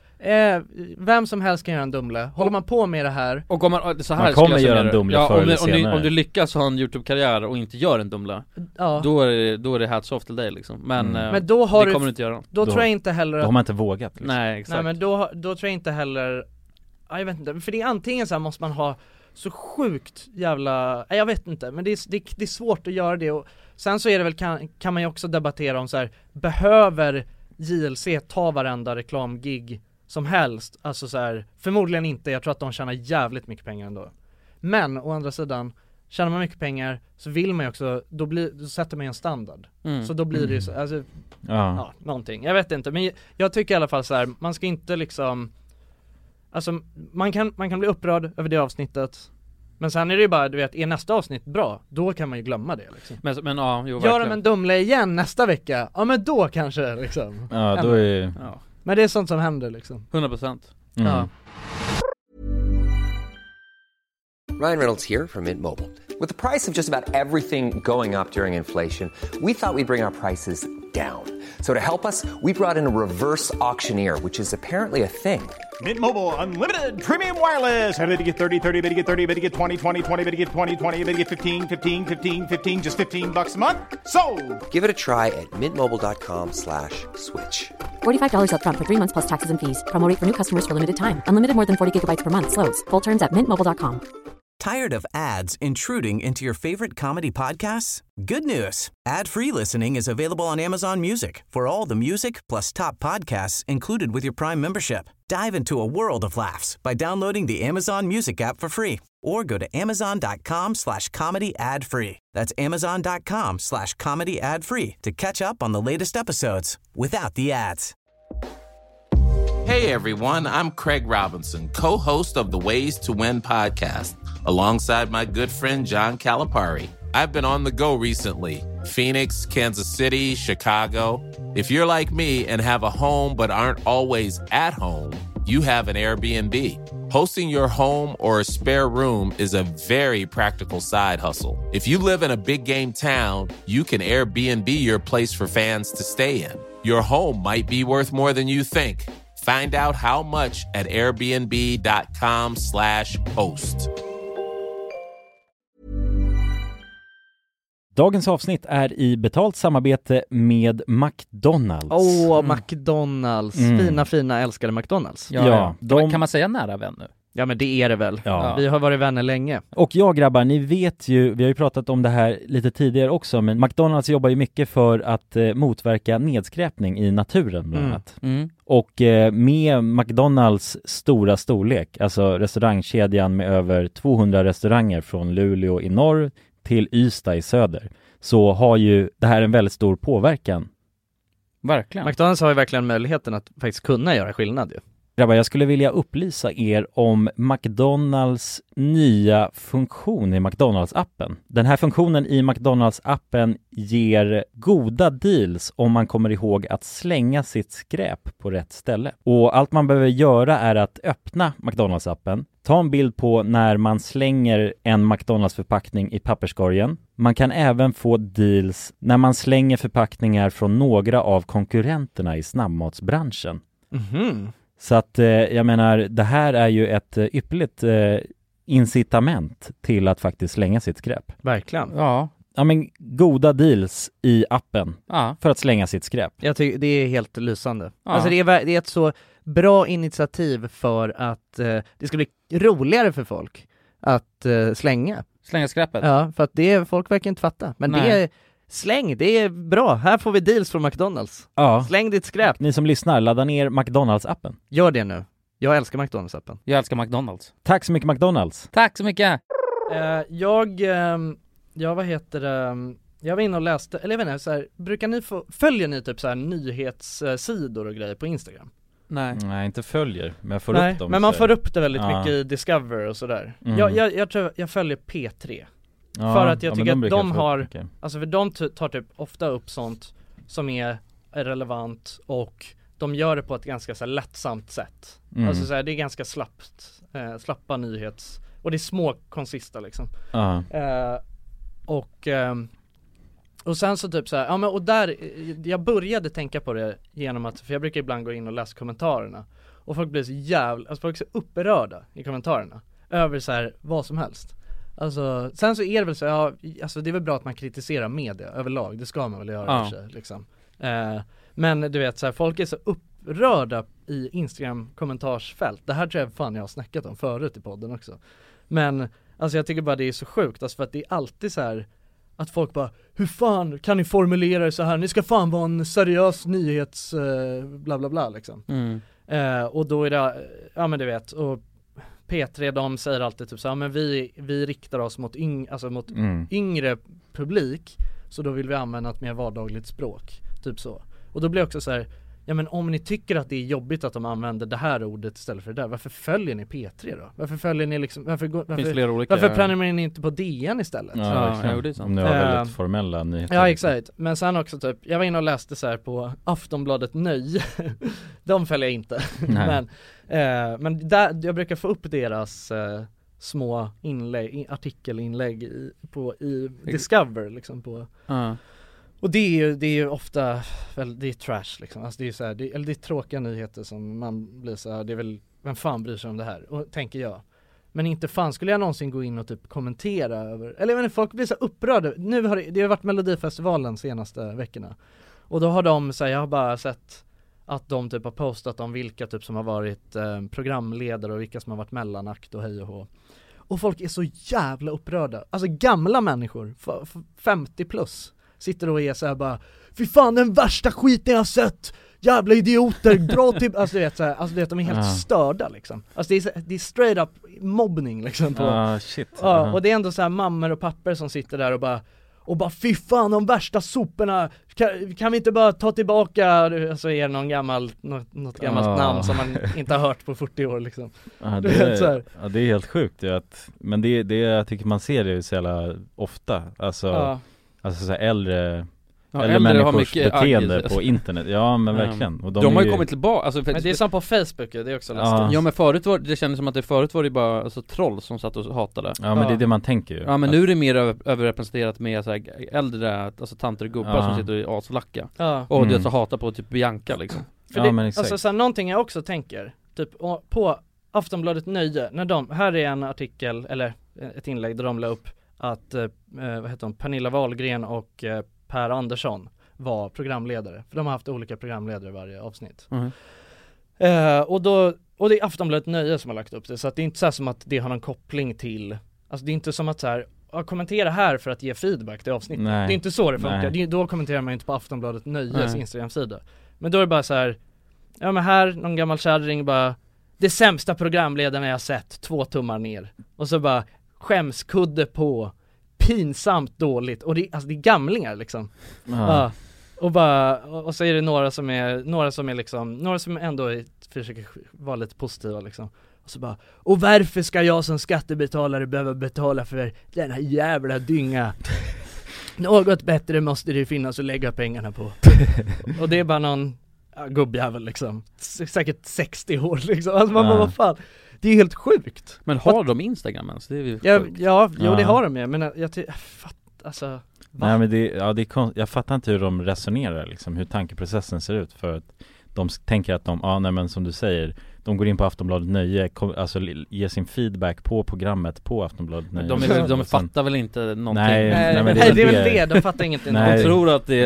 vem som helst kan göra en Dumle. Håller man på med det här, och om man, så här man kommer göra en Dumle förr eller senare. Om du lyckas ha en YouTube-karriär och inte gör en Dumle, då är det hats off till dig liksom. Men då har det kommer du inte göra. Då tror jag inte heller då har man inte vågat liksom. Nej, exakt. Nej, men då tror jag inte heller, jag vet inte, för det är antingen så här, måste man ha så sjukt jävla, jag vet inte, men det är svårt att göra det. Och sen så är det väl, kan man ju också debattera om så här, behöver JLC ta varenda reklamgig som helst? Alltså så här, förmodligen inte. Jag tror att de tjänar jävligt mycket pengar ändå. Men å andra sidan, tjänar man mycket pengar så vill man ju också, då sätter man en standard. Så då blir det ju så, alltså, någonting. Jag vet inte, men jag tycker i alla fall så här, man ska inte liksom, alltså man kan bli upprörd över det avsnittet. Men sen är det ju bara, du vet, är nästa avsnitt bra, då kan man ju glömma det liksom. Men gör de en Dumle igen nästa vecka, ja men då kanske liksom. Ja, då är men det är sånt som händer liksom. 100%. Ja. Ryan Reynolds here from Mint Mobile. With the price of just about everything going up during inflation, we thought we'd bring our prices down. So to help us, we brought in a reverse auctioneer, which is apparently a thing. Mint Mobile Unlimited Premium Wireless. How to get 30, 30, bit to get 30, bit to get 20, 20, 20, bit to get 20, 20, bit to get 15, 15, 15, 15, just $15 a month? Sold! Give it a try at mintmobile.com/switch. $45 up front for 3 months plus taxes and fees. Promo rate for new customers for limited time. Unlimited more than 40 gigabytes per month. Slows full terms at mintmobile.com. Tired of ads intruding into your favorite comedy podcasts? Good news. Ad-free listening is available on Amazon Music for all the music plus top podcasts included with your Prime membership. Dive into a world of laughs by downloading the Amazon Music app for free or go to amazon.com/comedy ad-free. That's amazon.com/comedy ad-free to catch up on the latest episodes without the ads. Hey everyone, I'm Craig Robinson, co-host of the Ways to Win podcast. alongside my good friend John Calipari. I've been on the go recently. Phoenix, Kansas City, Chicago. If you're like me and have a home but aren't always at home, you have an Airbnb. Hosting your home or a spare room is a very practical side hustle. If you live in a big game town, you can Airbnb your place for fans to stay in. Your home might be worth more than you think. Find out how much at airbnb.com/host. Dagens avsnitt är i betalt samarbete med McDonalds. McDonalds. Fina, älskade McDonalds. Ja. Kan man säga nära vän nu? Ja, men det är det väl. Ja. Vi har varit vänner länge. Och jag grabbar, ni vet ju, vi har ju pratat om det här lite tidigare också, men McDonalds jobbar ju mycket för att motverka nedskräpning i naturen bland annat. Och med McDonalds stora storlek, alltså restaurangkedjan med över 200 restauranger från Luleå i norr till Ystad i söder, så har ju det här en väldigt stor påverkan. Verkligen. McDonalds har ju verkligen möjligheten att faktiskt kunna göra skillnad ju. Grabbar, jag skulle vilja upplysa er om McDonalds nya funktion i McDonalds-appen. Den här funktionen i McDonalds-appen ger goda deals om man kommer ihåg att slänga sitt skräp på rätt ställe. Och allt man behöver göra är att öppna McDonalds-appen, ta en bild på när man slänger en McDonalds-förpackning i papperskorgen. Man kan även få deals när man slänger förpackningar från några av konkurrenterna i snabbmatsbranschen. Så att jag menar, det här är ju ett ypperligt incitament till att faktiskt slänga sitt skräp. Verkligen. Ja, men goda deals i appen för att slänga sitt skräp. Jag tycker det är helt lysande. Alltså det är ett så bra initiativ för att det ska bli roligare för folk att slänga skräpet. Ja, för att folk verkar inte fatta. Men det är släng, det är bra. Här får vi deals från McDonalds. Ja. Släng ditt skräp. Ni som lyssnar, ladda ner McDonalds-appen. Gör det nu. Jag älskar McDonalds-appen. Jag älskar McDonalds. Tack så mycket McDonalds. Tack så mycket. Vad heter det? Jag var inne och läste, eller jag vet inte, så här, följer ni typ så här nyhetssidor och grejer på Instagram? Nej, inte följer, men jag får upp dem. Men man får upp det väldigt mycket i Discover och sådär. Jag tror jag följer P3. För att jag tycker att de har, alltså för de tar typ ofta upp sånt som är relevant och de gör det på ett ganska så här lättsamt sätt. Alltså så här, det är ganska slappa nyhets, och det är små konsista liksom. Och sen så typ så här, ja men och där jag började tänka på det genom att, för jag brukar ibland gå in och läsa kommentarerna och folk blir så alltså folk är så upprörda i kommentarerna över så här vad som helst. Alltså, sen så är det väl så, alltså det är väl bra att man kritiserar media överlag, det ska man väl göra för sig, liksom. Men du vet så här, folk är så upprörda i Instagram kommentarsfält. Det här tror jag fan jag har snackat om förut i podden också. Men alltså jag tycker bara det är så sjukt, alltså för att det är alltid så här att folk bara, hur fan kan ni formulera det så här? Ni ska fan vara en seriös nyhets bla bla bla liksom. Och då är det, ja men du vet, och P3 de säger alltid typ så här, men vi riktar oss mot yngre publik, så då vill vi använda ett mer vardagligt språk, typ så. Och då blir det också så här, ja men om ni tycker att det är jobbigt att de använder det här ordet istället för det där, varför följer ni P3 då? Varför följer ni liksom, varför prenumererar ni inte på DN istället? Om ni har väldigt formella nyheter. Ja, exakt. Men sen också typ, jag var inne och läste så här på Aftonbladet Nöje. De följer jag inte. Men där, jag brukar få upp deras små artikelinlägg i Discover liksom på. Och det är ju ofta det är trash liksom. Alltså det är så här, det är tråkiga nyheter som man blir så här, det är väl, vem fan bryr sig om det här? Och tänker jag. Men inte fan skulle jag någonsin gå in och typ kommentera över, eller men folk blir så upprörda. Nu har det har varit Melodifestivalen senaste veckorna. Och då har de så här, jag har bara sett att de typ har postat om vilka typ som har varit programledare och vilka som har varit mellanakt och hej och hå. Och folk är så jävla upprörda. Alltså gamla människor, 50 plus, sitter och är så här bara, fy fan den värsta skiten jag har sett, jävla idioter, dra till, alltså du vet så här, alltså du vet, de är helt störda liksom. Alltså det är straight up mobbning liksom på. Shit. Och det är ändå så här mammor och pappor som sitter där och bara, och bara fy fan de värsta soporna, kan vi inte bara ta tillbaka, alltså är det något gammalt namn som man inte har hört på 40 år liksom. Det är helt sjukt men det jag tycker man ser det så jävla ofta, alltså så här äldre människors beteende på internet. Ja men verkligen. Och de har ju kommit tillbaka alltså, men det är som på Facebook, det är också Ja men det kändes som att förut var det bara alltså, troll som satt och hatade. Ja men det är det man tänker ju. Ja men nu är det mer överrepresenterat med så här, äldre alltså tanter och gubbar som sitter i aslacka. Och det så hatar på typ Bianca liksom. För det, men exakt. Alltså så här, någonting jag också tänker typ på Aftonbladet Nöje när här är en artikel eller ett inlägg där de la upp att vad heter de, Pernilla Wahlgren och Per Andersson var programledare. För de har haft olika programledare i varje avsnitt. Och det är Aftonbladet Nöje som har lagt upp det. Så att det är inte så här som att det har någon koppling till... Alltså det är inte som att så här, kommentera här för att ge feedback till avsnittet. Nej. Det är inte så det funkar. Då kommenterar man inte på Aftonbladet Nöjes Instagram-sida. Men då är det bara så här... Ja men här, någon gammal kärring bara... Det sämsta programledarna jag sett, 2 tummar ner. Och så bara skämskudde på... pinsamt dåligt och det är gamlingar liksom. Och så är det några som ändå försöker vara lite positiva liksom. Och så bara, och varför ska jag som skattebetalare behöva betala för den här jävla dynga? Något bättre måste det finnas att lägga pengarna på. Och det är bara någon gubbjävel liksom. Säkert 60 år liksom. Alltså man bara, vad fan? Det är helt sjukt. Men har de Instagram ens? Det är ju det har de ju. Men alltså... Nej men jag fattar inte hur de resonerar liksom, hur tankeprocessen ser ut, för att de tänker att men som du säger, de går in på Aftonbladet Nöje, alltså ger sin feedback på programmet på Aftonbladet Nöje. De fattar väl inte någonting. Nej, men det är väl det, de fattar ingenting. De tror att det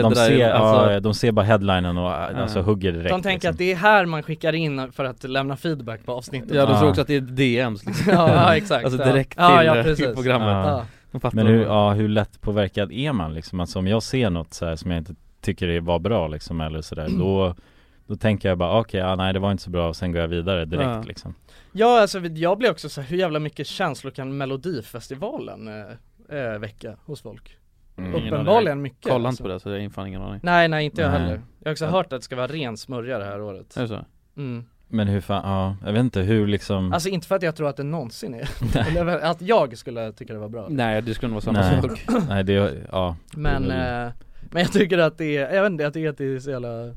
är de ser bara headlinen och alltså hugger direkt. De tänker liksom att det är här man skickar in för att lämna feedback på avsnittet. Ja, de tror också att det är DMs liksom. Ja, exakt. Alltså direkt till programmet. Men hur lätt påverkad är man liksom? Alltså om jag ser något så här som jag inte tycker var bra liksom, eller sådär, då tänker jag bara nej det var inte så bra och sen går jag vidare direkt liksom. Ja alltså jag blir också så här, hur jävla mycket känslor kan Melodifestivalen väcka hos folk? Uppenbarligen mycket. Kolla inte på det så det är fan ingen aning. Nej inte jag heller. Jag har också hört att det ska vara ren smörja det här året. Är det så? Men hur fan, jag vet inte hur liksom... Alltså inte för att jag tror att det någonsin är eller att jag skulle tycka det var bra. Nej, det skulle nog vara samma sak. Nej, det men jag tycker att det är, jag vet inte, jag tycker att det är så jävla...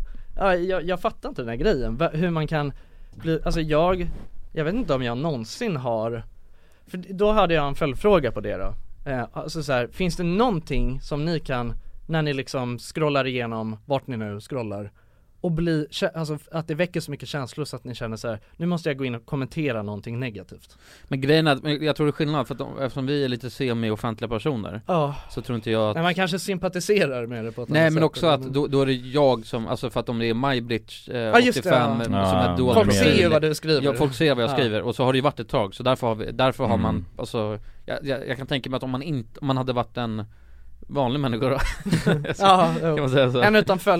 Jag fattar inte den här grejen. Hur man kan bli, alltså jag vet inte om jag någonsin har, för då hade jag en följdfråga på det då. Alltså så här, finns det någonting som ni kan, när ni liksom scrollar igenom vart ni nu scrollar, och alltså att det väcker så mycket känslor så att ni känner så här: nu måste jag gå in och kommentera någonting negativt. Men grejen är att jag tror det är skillnad, för att eftersom vi är lite semi-offentliga personer, så tror inte jag att... Men man kanske sympatiserar med det på ett annat sätt. Men också att då är det jag som, alltså för att om det är MyBritch 85 som är då... Folk ser ju vad du skriver. Ja, folk ser vad jag skriver, och så har det ju varit ett tag, så därför har man, alltså jag kan tänka mig att om man hade varit en vanlig människa då, kan man säga så. En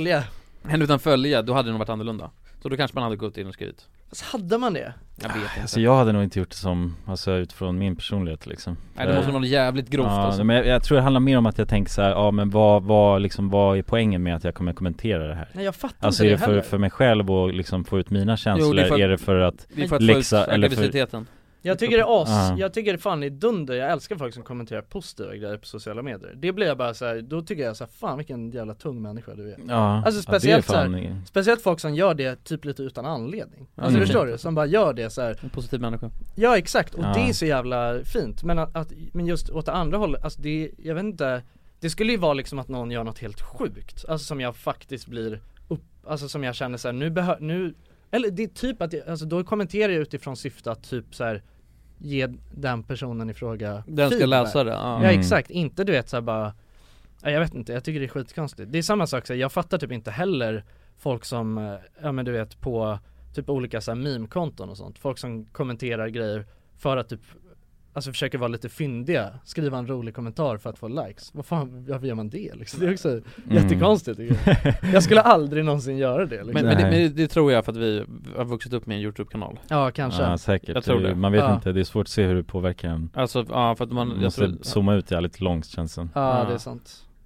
utan följe, då hade det nog varit annorlunda. Så då kanske man hade gått in och skrivit. Så hade man det? Jag vet inte. Alltså jag hade nog inte gjort det som, alltså utifrån min personlighet liksom. Nej, det måste vara jävligt grovt alltså. Men jag tror det handlar mer om att jag tänker så här, men vad är poängen med att jag kommer kommentera det här? Nej, jag fattar alltså inte är det för mig själv och liksom få ut mina känslor, är det för att läxa eller för... Jag tycker det är jag tycker det fan är dunder. Jag älskar folk som kommenterar positiva grejer på sociala medier. Det blir jag bara så här, då tycker jag så här, fan vilken jävla tung människa du är. Alltså speciellt så här, speciellt folk som gör det typ lite utan anledning. Alltså förstår du? Som bara gör det så här. En positiv människa. Ja, exakt. Och det är så jävla fint. Men just åt det andra hållet, alltså jag vet inte, det skulle ju vara liksom att någon gör något helt sjukt. Alltså som jag faktiskt blir alltså som jag känner så här, nu eller det är typ att alltså då kommenterar jag utifrån syfte att typ så här ge den personen i fråga den ska läsa det. Ja, exakt. Inte du vet så här bara, jag vet inte, jag tycker det är skitkonstigt. Det är samma sak så här, jag fattar typ inte heller folk som men du vet på typ olika så här meme-konton och sånt. Folk som kommenterar grejer för att typ alltså försöker vara lite fyndiga, skriva en rolig kommentar för att få likes. Vad fan, varför gör man det liksom? Det är också jättekonstigt. Jag skulle aldrig någonsin göra det liksom. Men det tror jag för att vi har vuxit upp med en YouTube-kanal. Ja, kanske. Ja, säkert. Jag tror det. Man vet inte, det är svårt att se hur det påverkar en. Alltså, för att man måste zooma ut jävligt långt, känns det. Ja, det är sant.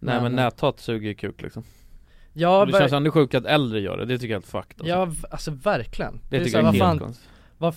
Nej men näthat suger ju kuk liksom. Ja, det känns ändå sjukt att äldre gör det. Det tycker jag är helt fucked alltså. Ja, alltså verkligen. Det tycker jag är helt konstigt.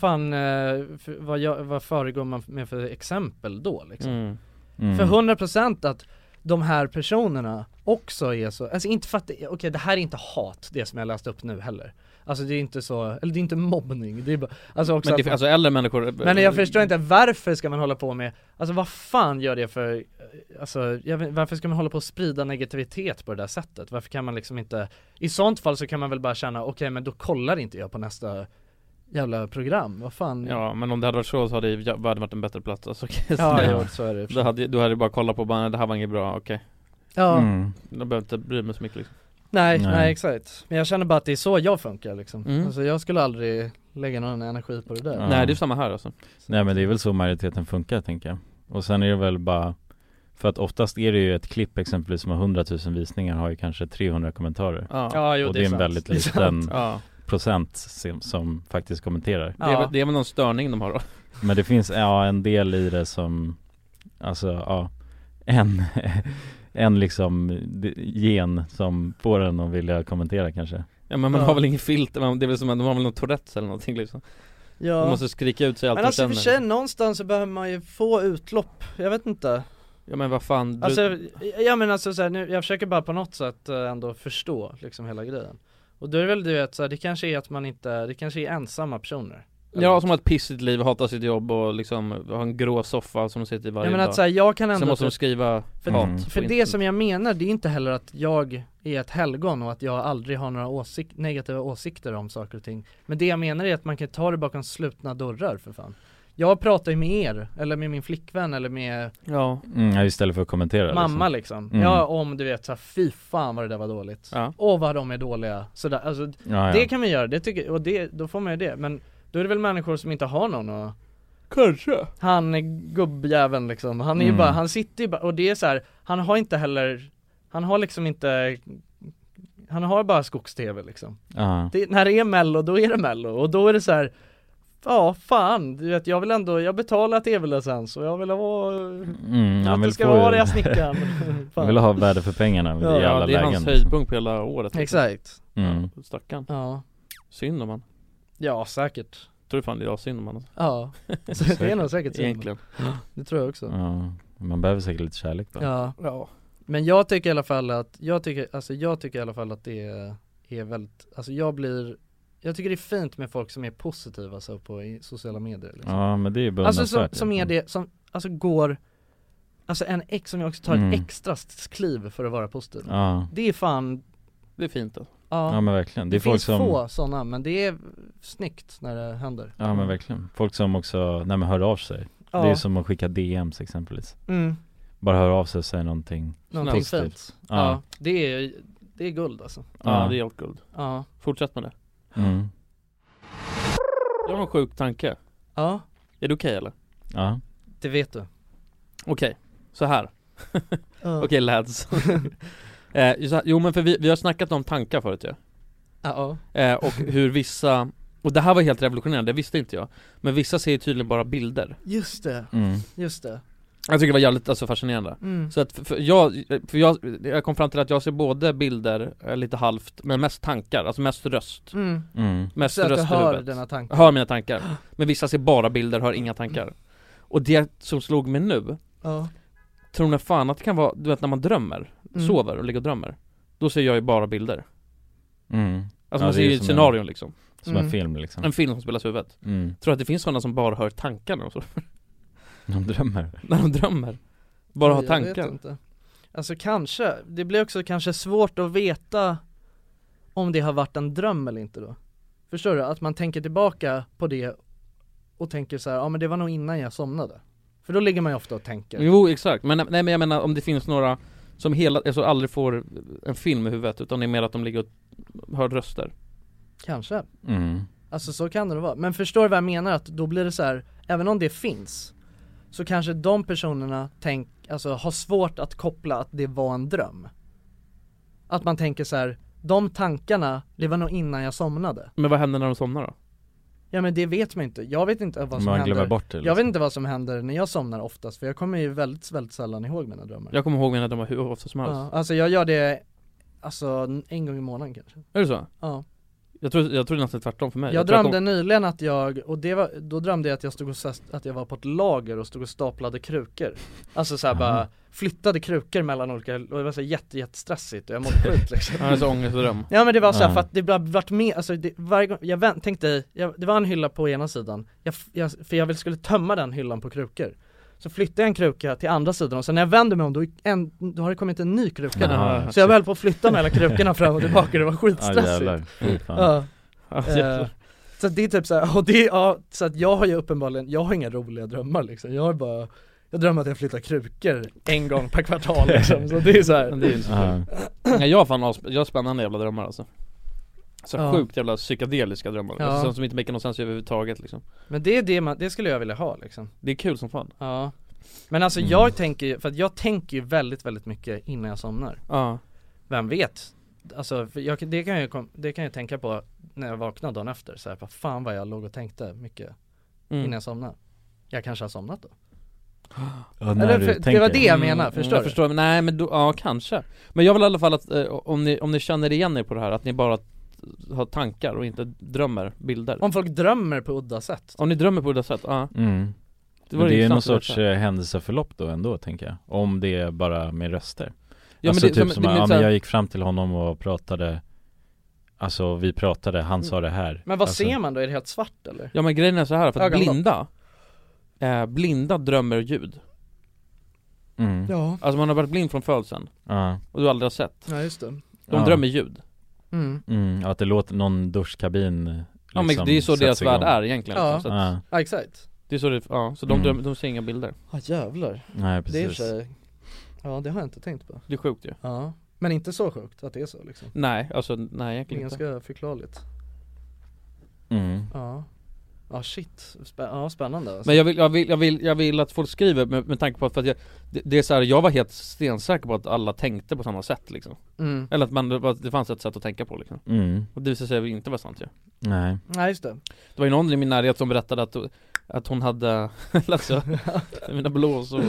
Vad föregår man med för exempel då liksom? Mm. För 100% att de här personerna också är så, alltså inte för att okej, det här är inte hat, det som jag läste upp nu heller. Alltså det är inte så, eller det är inte mobbning, det är bara, alltså också men det, alltså äldre människor. Men jag förstår inte, varför ska man hålla på med, alltså vad fan gör det för, alltså varför ska man hålla på att sprida negativitet på det där sättet? Varför kan man liksom inte, i sånt fall så kan man väl bara känna, okej, men då kollar inte jag på nästa jävla program, vad fan. Ja, men om det hade varit så hade världen varit en bättre plats alltså. Ja, så är det. Du hade bara kollat på bara, det här var inget bra, okej. Ja. Då behöver inte bry mig så mycket liksom. Nej, exakt. Men jag känner bara att det är så jag funkar liksom. Alltså jag skulle aldrig lägga någon energi på det där. Nej, det är samma här alltså. Nej, men det är väl så majoriteten funkar, tänker jag. Och sen är det väl bara, för att oftast är det ju ett klipp exempelvis som har 100 000 visningar, har ju kanske 300 kommentarer. Ja, jo, och det är en väldigt liten procent som faktiskt kommenterar. Det är väl någon störning de har då. Men det finns en del i det som, alltså en liksom gen som får en att vilja kommentera kanske. Ja, men man har väl ingen filter, det är väl som att de har väl någon Tourettes eller någonting liksom. Ja. Man måste skrika ut sig allt. Men alltså för sig, någonstans så behöver man ju få utlopp. Jag vet inte. Ja, men vad fan alltså, ja men alltså så här, nu, jag försöker bara på något sätt ändå förstå liksom hela grejen. Och då är det väl det att så här, det kanske är att man inte, det kanske är ensamma personer. Ja, som har ett pissigt liv, hatar sitt jobb och liksom har en grå soffa som de sitter i varje dag. Men att så här, jag kan ändå, så måste de skriva för det som jag menar, det är inte heller att jag är ett helgon och att jag aldrig har några negativa åsikter om saker och ting. Men det jag menar är att man kan ta det bakom slutna dörrar för fan. Jag pratar ju med er, eller med min flickvän, eller med istället för att kommentera mamma liksom. Ja, om du vet så här, fy fan vad det där var dåligt. Och vad de är dåliga. Så där, alltså, det kan man göra, det tycker, och det, då får man ju det. Men då är det väl människor som inte har någon och kanske. Han är gubbjäveln liksom. Han är ju bara, han sitter ju bara, och det är så här, han har inte heller, han har liksom inte, han har bara skogs-tv liksom. När det är Mello, då är det Mello. Och då är det så här, ja fan, du vet, jag vill ändå, jag betalar tv-licens och jag vill ha att det ska vara det jag snickar. Jag vill ha värde för pengarna i alla lägen. Det är hans höjdpunkt på hela året. Exakt. Stackarn. Ja. Synd om han. Ja, säkert. Tror du fan det är synd om han? Ja, så det är nog säkert synd. Egentligen. Det tror jag också. Ja, man behöver säkert lite kärlek bara. Ja. Men jag tycker i alla fall att jag tycker i alla fall att det är väldigt, alltså jag tycker det är fint med folk som är positiva alltså, på sociala medier liksom. Ja, men det är beundransvärt. Alltså som är det, som alltså går, alltså som jag också tar ett extra kliv för att vara positiv. Det är fan, det är fint då. Ja, men verkligen. Det finns få sådana, men det är snyggt när det händer. Ja, men verkligen. Folk som också hör av sig. Det är som att skicka DMs exempelvis. Bara hör av sig och säga någonting fint. Ja, det är guld alltså. Ja, det är guld. Ja. Fortsätt med det. Jag har en sjuk tanke. Ja. Är det okej eller? Ja. Det vet du. Okej, så här. Okej, lads. Jo, men för vi har snackat om tankar förut ju. Ja. Och hur vissa, och det här var helt revolutionerande, det visste inte jag. Men vissa ser ju tydligen bara bilder. Just det. Just det. Jag tycker det var jävligt fascinerande. Så att för jag kom fram till att jag ser både bilder, lite halvt, men mest tankar, alltså mest röst. Mest så röst att du hör dina tankar. Hör mina tankar. Men vissa ser bara bilder, hör inga tankar. Och det som slog mig nu, tror ni fan att det kan vara, du vet när man drömmer, sover och ligger och drömmer, då ser jag ju bara bilder. Alltså man ser ju ett scenario liksom. Som en film liksom. En film som spelas i huvudet. Tror att det finns sådana som bara hör tankarna och så. När de drömmer. Bara har tankar. Jag vet inte. Alltså kanske, det blir också kanske svårt att veta om det har varit en dröm eller inte då. Förstår du? Att man tänker tillbaka på det och tänker så här, ja men det var nog innan jag somnade. För då ligger man ju ofta och tänker. Jo, exakt. Men jag menar om det finns några som alltså aldrig får en film i huvudet, utan det är mer att de ligger och hör röster. Kanske. Alltså så kan det vara. Men förstår du vad jag menar? Att då blir det så här, även om det finns, så kanske de personerna har svårt att koppla att det var en dröm. Att man tänker så här, de tankarna, det var nog innan jag somnade. Men vad händer när de somnar då? Ja men det vet man inte. Jag vet inte vad som händer. Bort det, liksom. Jag vet inte vad som händer när jag somnar oftast. För jag kommer ju väldigt, väldigt sällan ihåg mina drömmar. Jag kommer ihåg mina drömmar hur ofta som helst. Ja, alltså jag gör det en gång i månaden kanske. Är det så? Ja. Jag tror nästan tvärtom för mig. Jag drömde nyligen att då drömde jag att jag stod att jag var på ett lager och stod och staplade krukor. Alltså såhär bara flyttade krukor mellan olika, och det var så jättestressigt och jag mådde skit liksom. Ja, det är så ångestdröm. Ja men det var så här, för att det vart med, alltså varje gång jag tänkte, det var en hylla på ena sidan. För jag skulle tömma den hyllan på krukor. Så flyttade jag en kruka till andra sidan och sen när jag vände mig om då har det kommit en ny kruka. Så jag höll på att flytta mellan krukorna fram och tillbaka. Det var skitstressigt. Så det är typ så här, så att jag har ju uppenbarligen, jag har inga roliga drömmar liksom. Jag drömmer att jag flyttar krukor en gång per kvartal liksom. Så det är så här. Det är inte så jag har spännande jävla drömmar alltså. Så sjukt jävla psykedeliska drömmar. Alltså, som inte make någon sens överhuvudtaget liksom. Men det är det skulle jag vilja ha liksom. Det är kul som fan. Ja. Men alltså jag tänker ju väldigt, väldigt mycket innan jag somnar. Ja. Vem vet? Alltså för det kan jag tänka på när jag vaknar dagen efter. Så här, vad fan vad jag låg och tänkte mycket innan jag somnar. Jag kanske har somnat då. Ja, det var det jag menar, förstår du? Nej men då, kanske. Men jag vill i alla fall att om ni känner igen er på det här, att ni bara har tankar och inte drömmer bilder. Om folk drömmer på udda sätt. Om ni drömmer på udda sätt, ja. Det är någon sorts händelseförlopp då ändå, tänker jag. Om det är bara med röster. Ja, alltså men det, typ som men jag gick fram till honom och pratade. Alltså vi pratade, han sa det här. Men vad ser man då? Är det helt svart eller? Ja men grejen är så här, för att blinda drömmer ljud. Ja. Alltså man har varit blind från födseln. Och du aldrig har sett. Ja just det. De drömmer ljud. Att det låter någon duschkabin liksom, ja men det är så deras värld är egentligen. Ja, så att, ja exakt. Det är så det, så de ser inga bilder. Ja jävlar. Nej precis. Det är sig, ja det har jag inte tänkt på. Det är sjukt ju. Ja. Men inte så sjukt att det är så liksom. Nej, alltså nej egentligen inte. Ganska förklarligt. Ja. Ja shit, spännande alltså. Men jag vill att folk skriver med tanke på att det är så här, jag var helt stensäker på att alla tänkte på samma sätt liksom. Eller att det fanns ett sätt att tänka på liksom. Och det visade sig inte vara sant ju. Nej. Nej just det. Det var ju någon i min närhet som berättade att hon hade alltså, mina blåsor.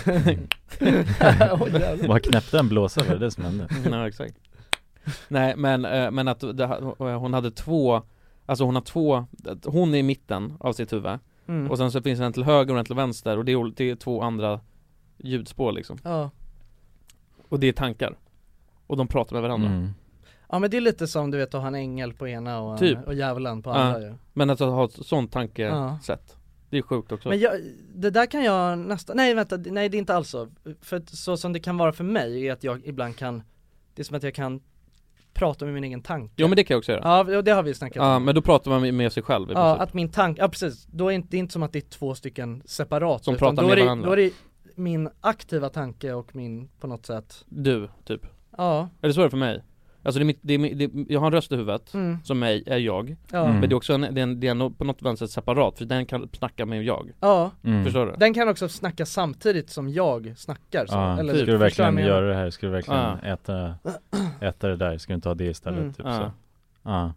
Vad knäppte en blåsa, var det som hände? Nej exakt. Nej men att hon hade två. Alltså hon är i mitten av sitt huvud. Och sen så finns en till höger och en till vänster. Och det är två andra ljudspår liksom. Ja. Och det är tankar. Och de pratar med varandra. Ja men det är lite som du vet att ha en ängel på ena och djävulen på andra ju. Men att ha ett sånt tankesätt. Det är sjukt också. Men det där kan jag nästan. Nej det är inte alls så. För så som det kan vara för mig är att jag ibland kan. Det är som att jag kan prata med min egen tanke. Ja men det kan jag också göra. Ja det har vi snackat om. Ja men då pratar man med sig själv. Ja att min tanke, ja precis. Då är det inte som att det är två stycken separat. Som pratar med varandra. Då är det min aktiva tanke och min på något sätt. Du typ. Ja. Är det så för mig? Alltså jag har en röst i huvudet som är jag. Men det är också det är på något vänster separat. För den kan snacka med jag. Ja. Förstår du? Den kan också snacka samtidigt som jag snackar så. Ja. Eller ska du verkligen göra det här? Ska du verkligen äta det där? Ska du inte ha det istället? Typ så. Ja.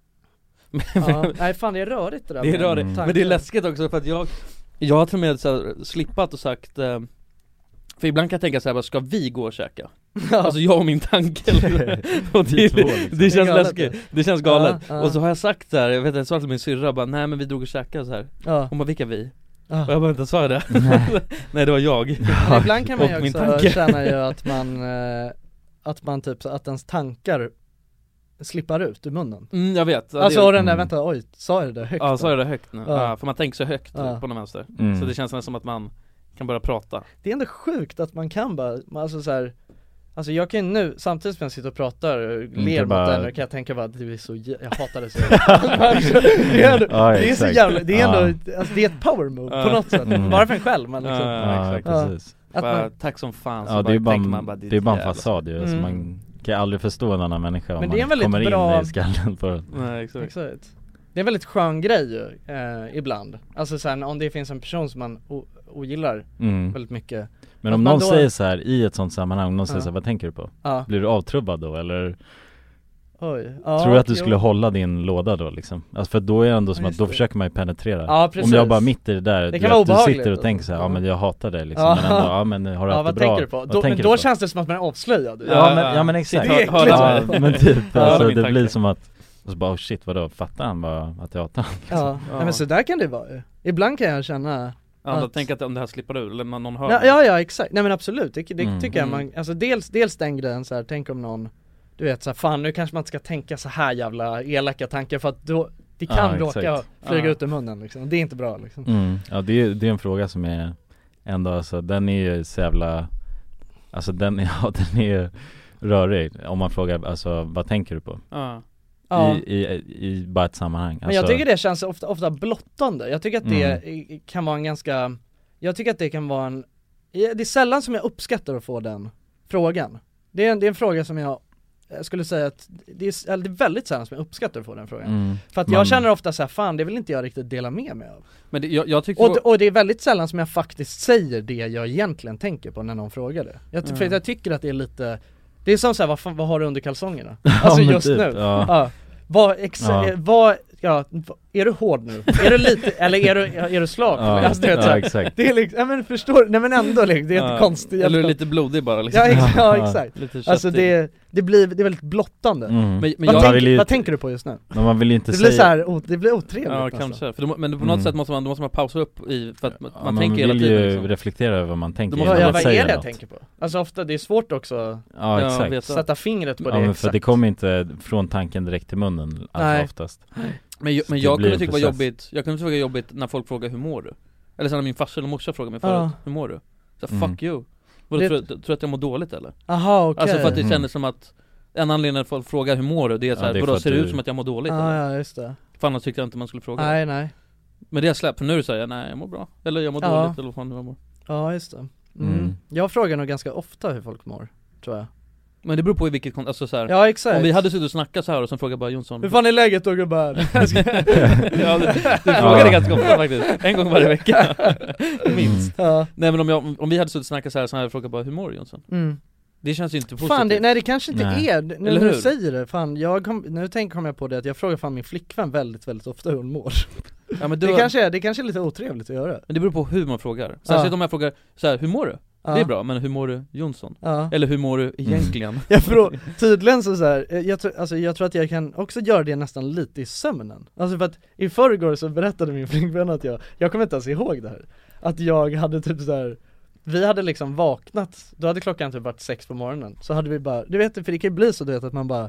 Nej fan det är rörigt det där. Det är rörigt. Men det är läskigt också för att jag har till och med så här, slippat och sagt för ibland kan jag tänka så här, ska vi gå och käka? Alltså jag och min tanke och det känns läskigt. Det känns galet. Och så har jag sagt så här, jag vet jag sa till min syrra bara, nej men vi drog och käkade så här. Hon bara, vilka vi? Och jag bara inte sa det. Nej det var jag. Men ibland kan man ju också känna ju att man typ att ens tankar slippar ut ur munnen. Jag vet. Alltså den där, vänta, oj, sa jag det där högt? Ja, sa jag det högt nu. Ja, för man tänker så högt på den vänster. Så det känns nästan som att man kan börja prata. Det är ändå sjukt att man kan bara, alltså så här, alltså jag kan nu, samtidigt som jag sitter och pratar och ler mot den, kan jag tänka bara att det är så, jag hatar det så det är så jävla, det är ändå, alltså det är ett power move på något sätt, bara för en själv men liksom. Exakt, precis. Tack som fan. Ja, det är bara en fasad ju, alltså man kan aldrig förstå en annan människa om man kommer bra... in i skallen på det. Nej, exakt. Det är en väldigt skön grej ibland. Alltså såhär, om det finns en person som man ogillar väldigt mycket. Men om någon säger så här i ett sånt sammanhang, om någon säger så här, vad tänker du på? Blir du avtrubbad då eller? Tror du att du skulle hålla din låda då liksom? Alltså för då är det ändå som att då försöker man ju penetrera. Ja, precis. Om jag bara mitt i det där, det kan vara obehagligt. Du sitter och tänker så här, men jag hatar det liksom. Men ändå, men har du haft det bra? Tänker du på? Men då känns det som att man är avslöjad. Ja, men exakt. Det är äckligt. Men typ, alltså det blir som att och så bara, shit, vadå? Fattar han bara att jag hatar han? Liksom. Nej, men så där kan det vara. Ibland kan jag känna att... tänker att om det här slipper ur, eller någon hör. Ja, exakt. Nej men absolut, det tycker jag man, alltså dels den grejen så här, tänk om någon, du vet så här, fan nu kanske man inte ska tänka så här jävla elaka tankar för att då, det kan råka flyga ut i munnen liksom. Det är inte bra liksom. Ja, det är en fråga som är ändå, alltså den är ju så jävla, alltså den är ju rörig om man frågar, alltså vad tänker du på? I bara ett sammanhang. Men jag tycker det känns ofta blottande. Jag tycker att det kan vara en ganska... Jag tycker att det kan vara en... Det är sällan som jag uppskattar att få den frågan. Det är en fråga som jag skulle säga att det är väldigt sällan som jag uppskattar att få den frågan. För att jag känner ofta så här, fan det vill inte jag riktigt dela med mig av. Men det, jag tycker och det är väldigt sällan som jag faktiskt säger det jag egentligen tänker på när någon frågar det. För jag tycker att det är lite... Det är som så här, vad har du under kalsongerna? Alltså just typ, nu. Är du hård nu? Är du lite, eller är du slak? Alltså, exakt. Det är liksom, men förstår, nej men ändå liksom, det är inte konstigt. Eller är du lite blodig bara liksom. Exakt. Alltså det är väldigt blottande. Men vad tänker du på just nu? Men man vill inte det blir så här, det blir otrevligt. Ja, kanske. Men på något sätt måste man pausa upp i, för att man tänker hela tiden. Man vill ju reflektera över vad man tänker. Vad är det jag tänker på? Alltså ofta, det är svårt också exakt. sätta fingret på det. Men för det kommer inte från tanken direkt till munnen, alltså oftast. Men jag kunde tycka det var jobbigt när folk frågar hur mår du? Eller sen när min farsa eller morsa frågar mig förut, hur mår du? Så fuck you. Tror att jag mår dåligt eller? Aha, okej. Alltså för att det kändes som att en anledning att folk frågar hur mår du, det är så här, vadå ser det ut som att jag mår dåligt eller? Ja, just det. För annars tyckte jag inte man skulle fråga. Nej. Men det jag släpper, för nu säger jag nej, jag mår bra. Eller jag mår dåligt, eller vad fan jag mår. Ja, just det. Jag frågar nog ganska ofta hur folk mår, tror jag. Men det beror på i vilket alltså så här, ja, exakt. Om vi hade suttit och snackat så här och sen frågade bara Jonsson, hur fan är läget då gubbar? du frågade ganska ofta faktiskt. En gång varje vecka. Minst. Nej men om vi hade suttit och snackat så här och frågade bara hur mår du Jonsson? Det känns ju inte positivt. Fan, det kanske inte är. När du säger det, fan, nu kom jag på det att jag frågar fan min flickvän väldigt, väldigt ofta hur hon mår. Ja, men det kanske är lite otrevligt att göra. Men det beror på hur man frågar. Särskilt om jag frågar så här, hur mår du? Det är bra, men hur mår du Jonsson? Eller hur mår du egentligen? Tydligen så här, jag tror att jag kan också göra det nästan lite i sömnen. Alltså för att i förrgår så berättade min flickvän att jag kommer inte ens ihåg det här. Att jag hade typ så här, vi hade liksom vaknat, då hade klockan typ varit 6 på morgonen. Så hade vi bara, du vet, för det kan ju bli så, du vet, att man bara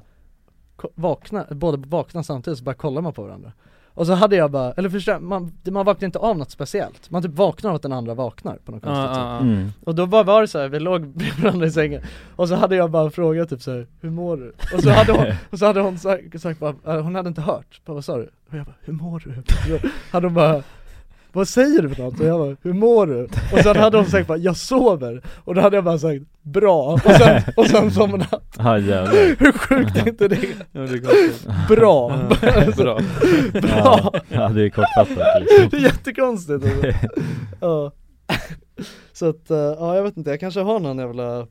båda vaknar samtidigt, så bara kollar man på varandra. Och så hade jag bara, eller förstår man vaknar inte av något speciellt. Man typ vaknar av att den andra vaknar på något konstigt sätt. Och då var det så här, vi låg bredvid varandra i sängen. Och så hade jag bara frågat typ så här, hur mår du? Och så hade hon sagt bara, hon hade inte hört. Vad sa du? Och jag bara, hur mår du? Hade hon bara, vad säger du för något? Och jag bara, hur mår du? Och sen hade hon sagt bara, jag sover. Och då hade jag bara sagt, bra. Och sen somnat. Hur sjukt är inte det? Ja, det är konstigt. Bra. Bra. Ja, det är kortfattat liksom. Det är jättekonstigt alltså. Ja. Så att, jag vet inte, jag kanske har någon jävla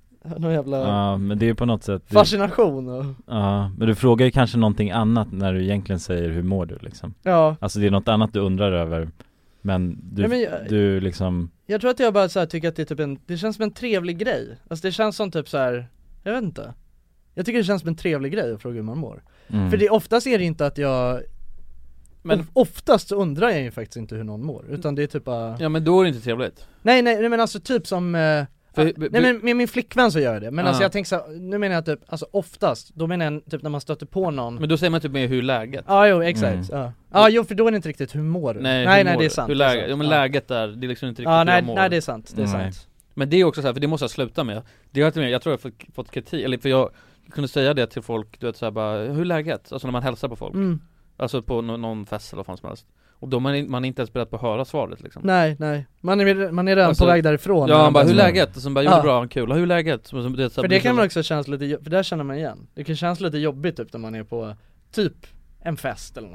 ja, men det är på något sätt fascination. Ja, men du frågar ju kanske någonting annat när du egentligen säger hur mår du liksom. Ja. Alltså det är något annat du undrar över. Men du liksom, jag tror att jag bara så här tycker att det är typ det känns som en trevlig grej. Alltså det känns som typ så här, jag vet inte. Jag tycker det känns som en trevlig grej att fråga hur man mår. För det oftast är det inte att jag, men oftast så undrar jag ju faktiskt inte hur någon mår, utan det är typ bara... Ja, men då är det inte trevligt. Nej men alltså typ som nej men med min flickvän så gör jag det. Men alltså jag tänker så här, nu menar jag typ, alltså oftast, då menar jag typ när man stöter på någon. Men då säger man typ med hur läget. Ja, jo, exakt. Jo, för då är det inte riktigt hur mår du. Nej, det är sant. Hur läget, ja men läget där, det är liksom inte riktigt hur jag mår. Nej, det är sant, det är sant. Men det är också så här, för det måste jag sluta med. Det har jag tror jag har fått kritik, eller för jag kunde säga det till folk, du vet så här bara, hur är läget? Alltså när man hälsar på folk. Alltså på någon fest eller vad fan som helst. Och då man är inte ens beredd på att höra svaret liksom. Nej. Man är redan alltså, på väg därifrån. Ja, man bara, hur är läget? Och så bara, jo bra, kul. Hur är läget? För det kan man också kännas lite, för där känner man igen. Det kan kännas lite jobbigt typ när man är på typ en fest eller något.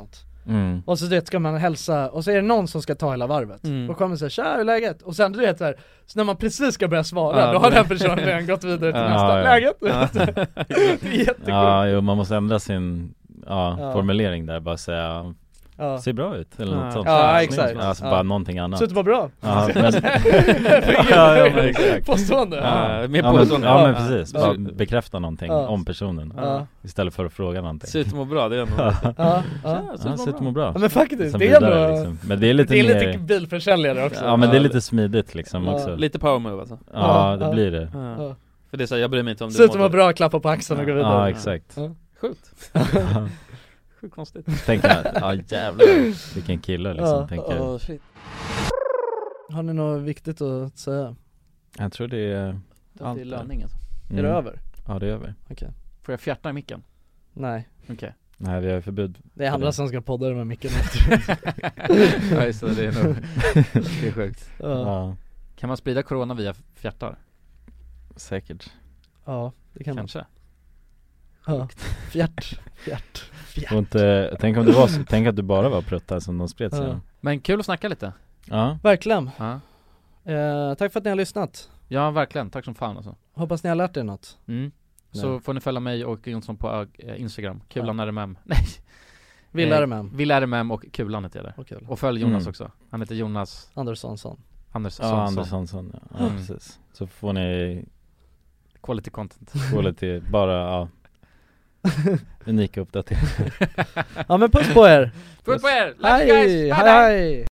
Och så ska man hälsa, och så är det någon som ska ta hela varvet. Och kommer säga, tja, hur är läget? Och sen så här, så när man precis ska börja svara, då har den personen redan gått vidare till nästa. Läget? Det är jättekul. Ja, jo, man måste ändra sin formulering där, bara säga ser bra ut eller något sånt. Ja, exakt. Alltså bara någonting annat. Så det var bra. Ja, men exakt. Påstående. Men precis. Bara bekräfta någonting om personen istället för att fråga någonting. Ser ut att må bra, det är ändå. Ser ut att må bra. Ja, men faktiskt, det är ändå liksom. Men det är lite lite bilförsäljare också. Ja, men det är lite smidigt liksom också. Lite power move alltså. Ja, det blir det. För det är så här, jag bryr mig inte om det. Ser ut att må bra, klappa på axeln och gå vidare. Ja, exakt. Sjukt. Sjukt konstigt. Tänker jävlar, vilken kille liksom, tänker. Shit. Har ni något viktigt att säga? Jag tror det är allt. Det är löning alltså. Är det över? Ja, det är över. Okej. Får jag fjärta i micken? Nej. Okej. Nej, vi har förbud. Det är andra som ska podda med micken efter. Nej, så det är nog det är sjukt. Ja. Kan man sprida corona via fjärtar? Säkert. Ja, det kan kanske. Ja. Fjärt. Och inte, tänk att du bara var pruttar som de spred sig. Men kul att snacka lite. Ja. Verkligen. Ja. Tack för att ni har lyssnat. Ja, verkligen. Tack som fan alltså. Hoppas ni har lärt er något. Så får ni följa mig och Jonsson på Instagram. Kulan RMM. Nej. Vill RMM och Kulan heter det. Och följ Jonas också. Han heter Jonas Andersson. Andersson. Ja, precis. Så får ni quality content. Quality, bara unika uppdateringar. Ja, men puss på er. Puss på er. Hej, guys. Hej.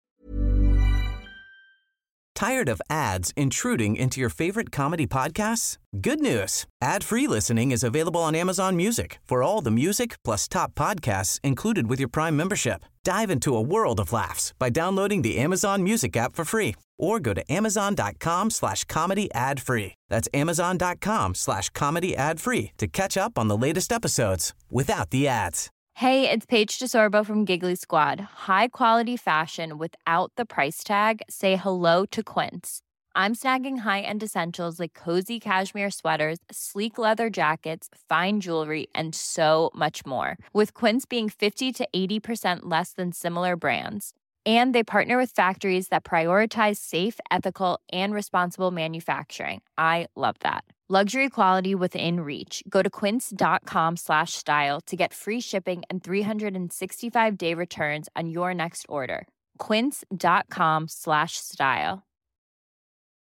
Tired of ads intruding into your favorite comedy podcasts? Good news. Ad-free listening is available on Amazon Music for all the music plus top podcasts included with your Prime membership. Dive into a world of laughs by downloading the Amazon Music app for free or go to amazon.com/comedy ad-free. That's amazon.com/comedy ad-free to catch up on the latest episodes without the ads. Hey, it's Paige DeSorbo from Giggly Squad. High quality fashion without the price tag. Say hello to Quince. I'm snagging high-end essentials like cozy cashmere sweaters, sleek leather jackets, fine jewelry, and so much more. With Quince being 50 to 80% less than similar brands. And they partner with factories that prioritize safe, ethical, and responsible manufacturing. I love that. Luxury quality within reach. Go to quince.com/style to get free shipping and 365-day returns on your next order. Quince.com/style.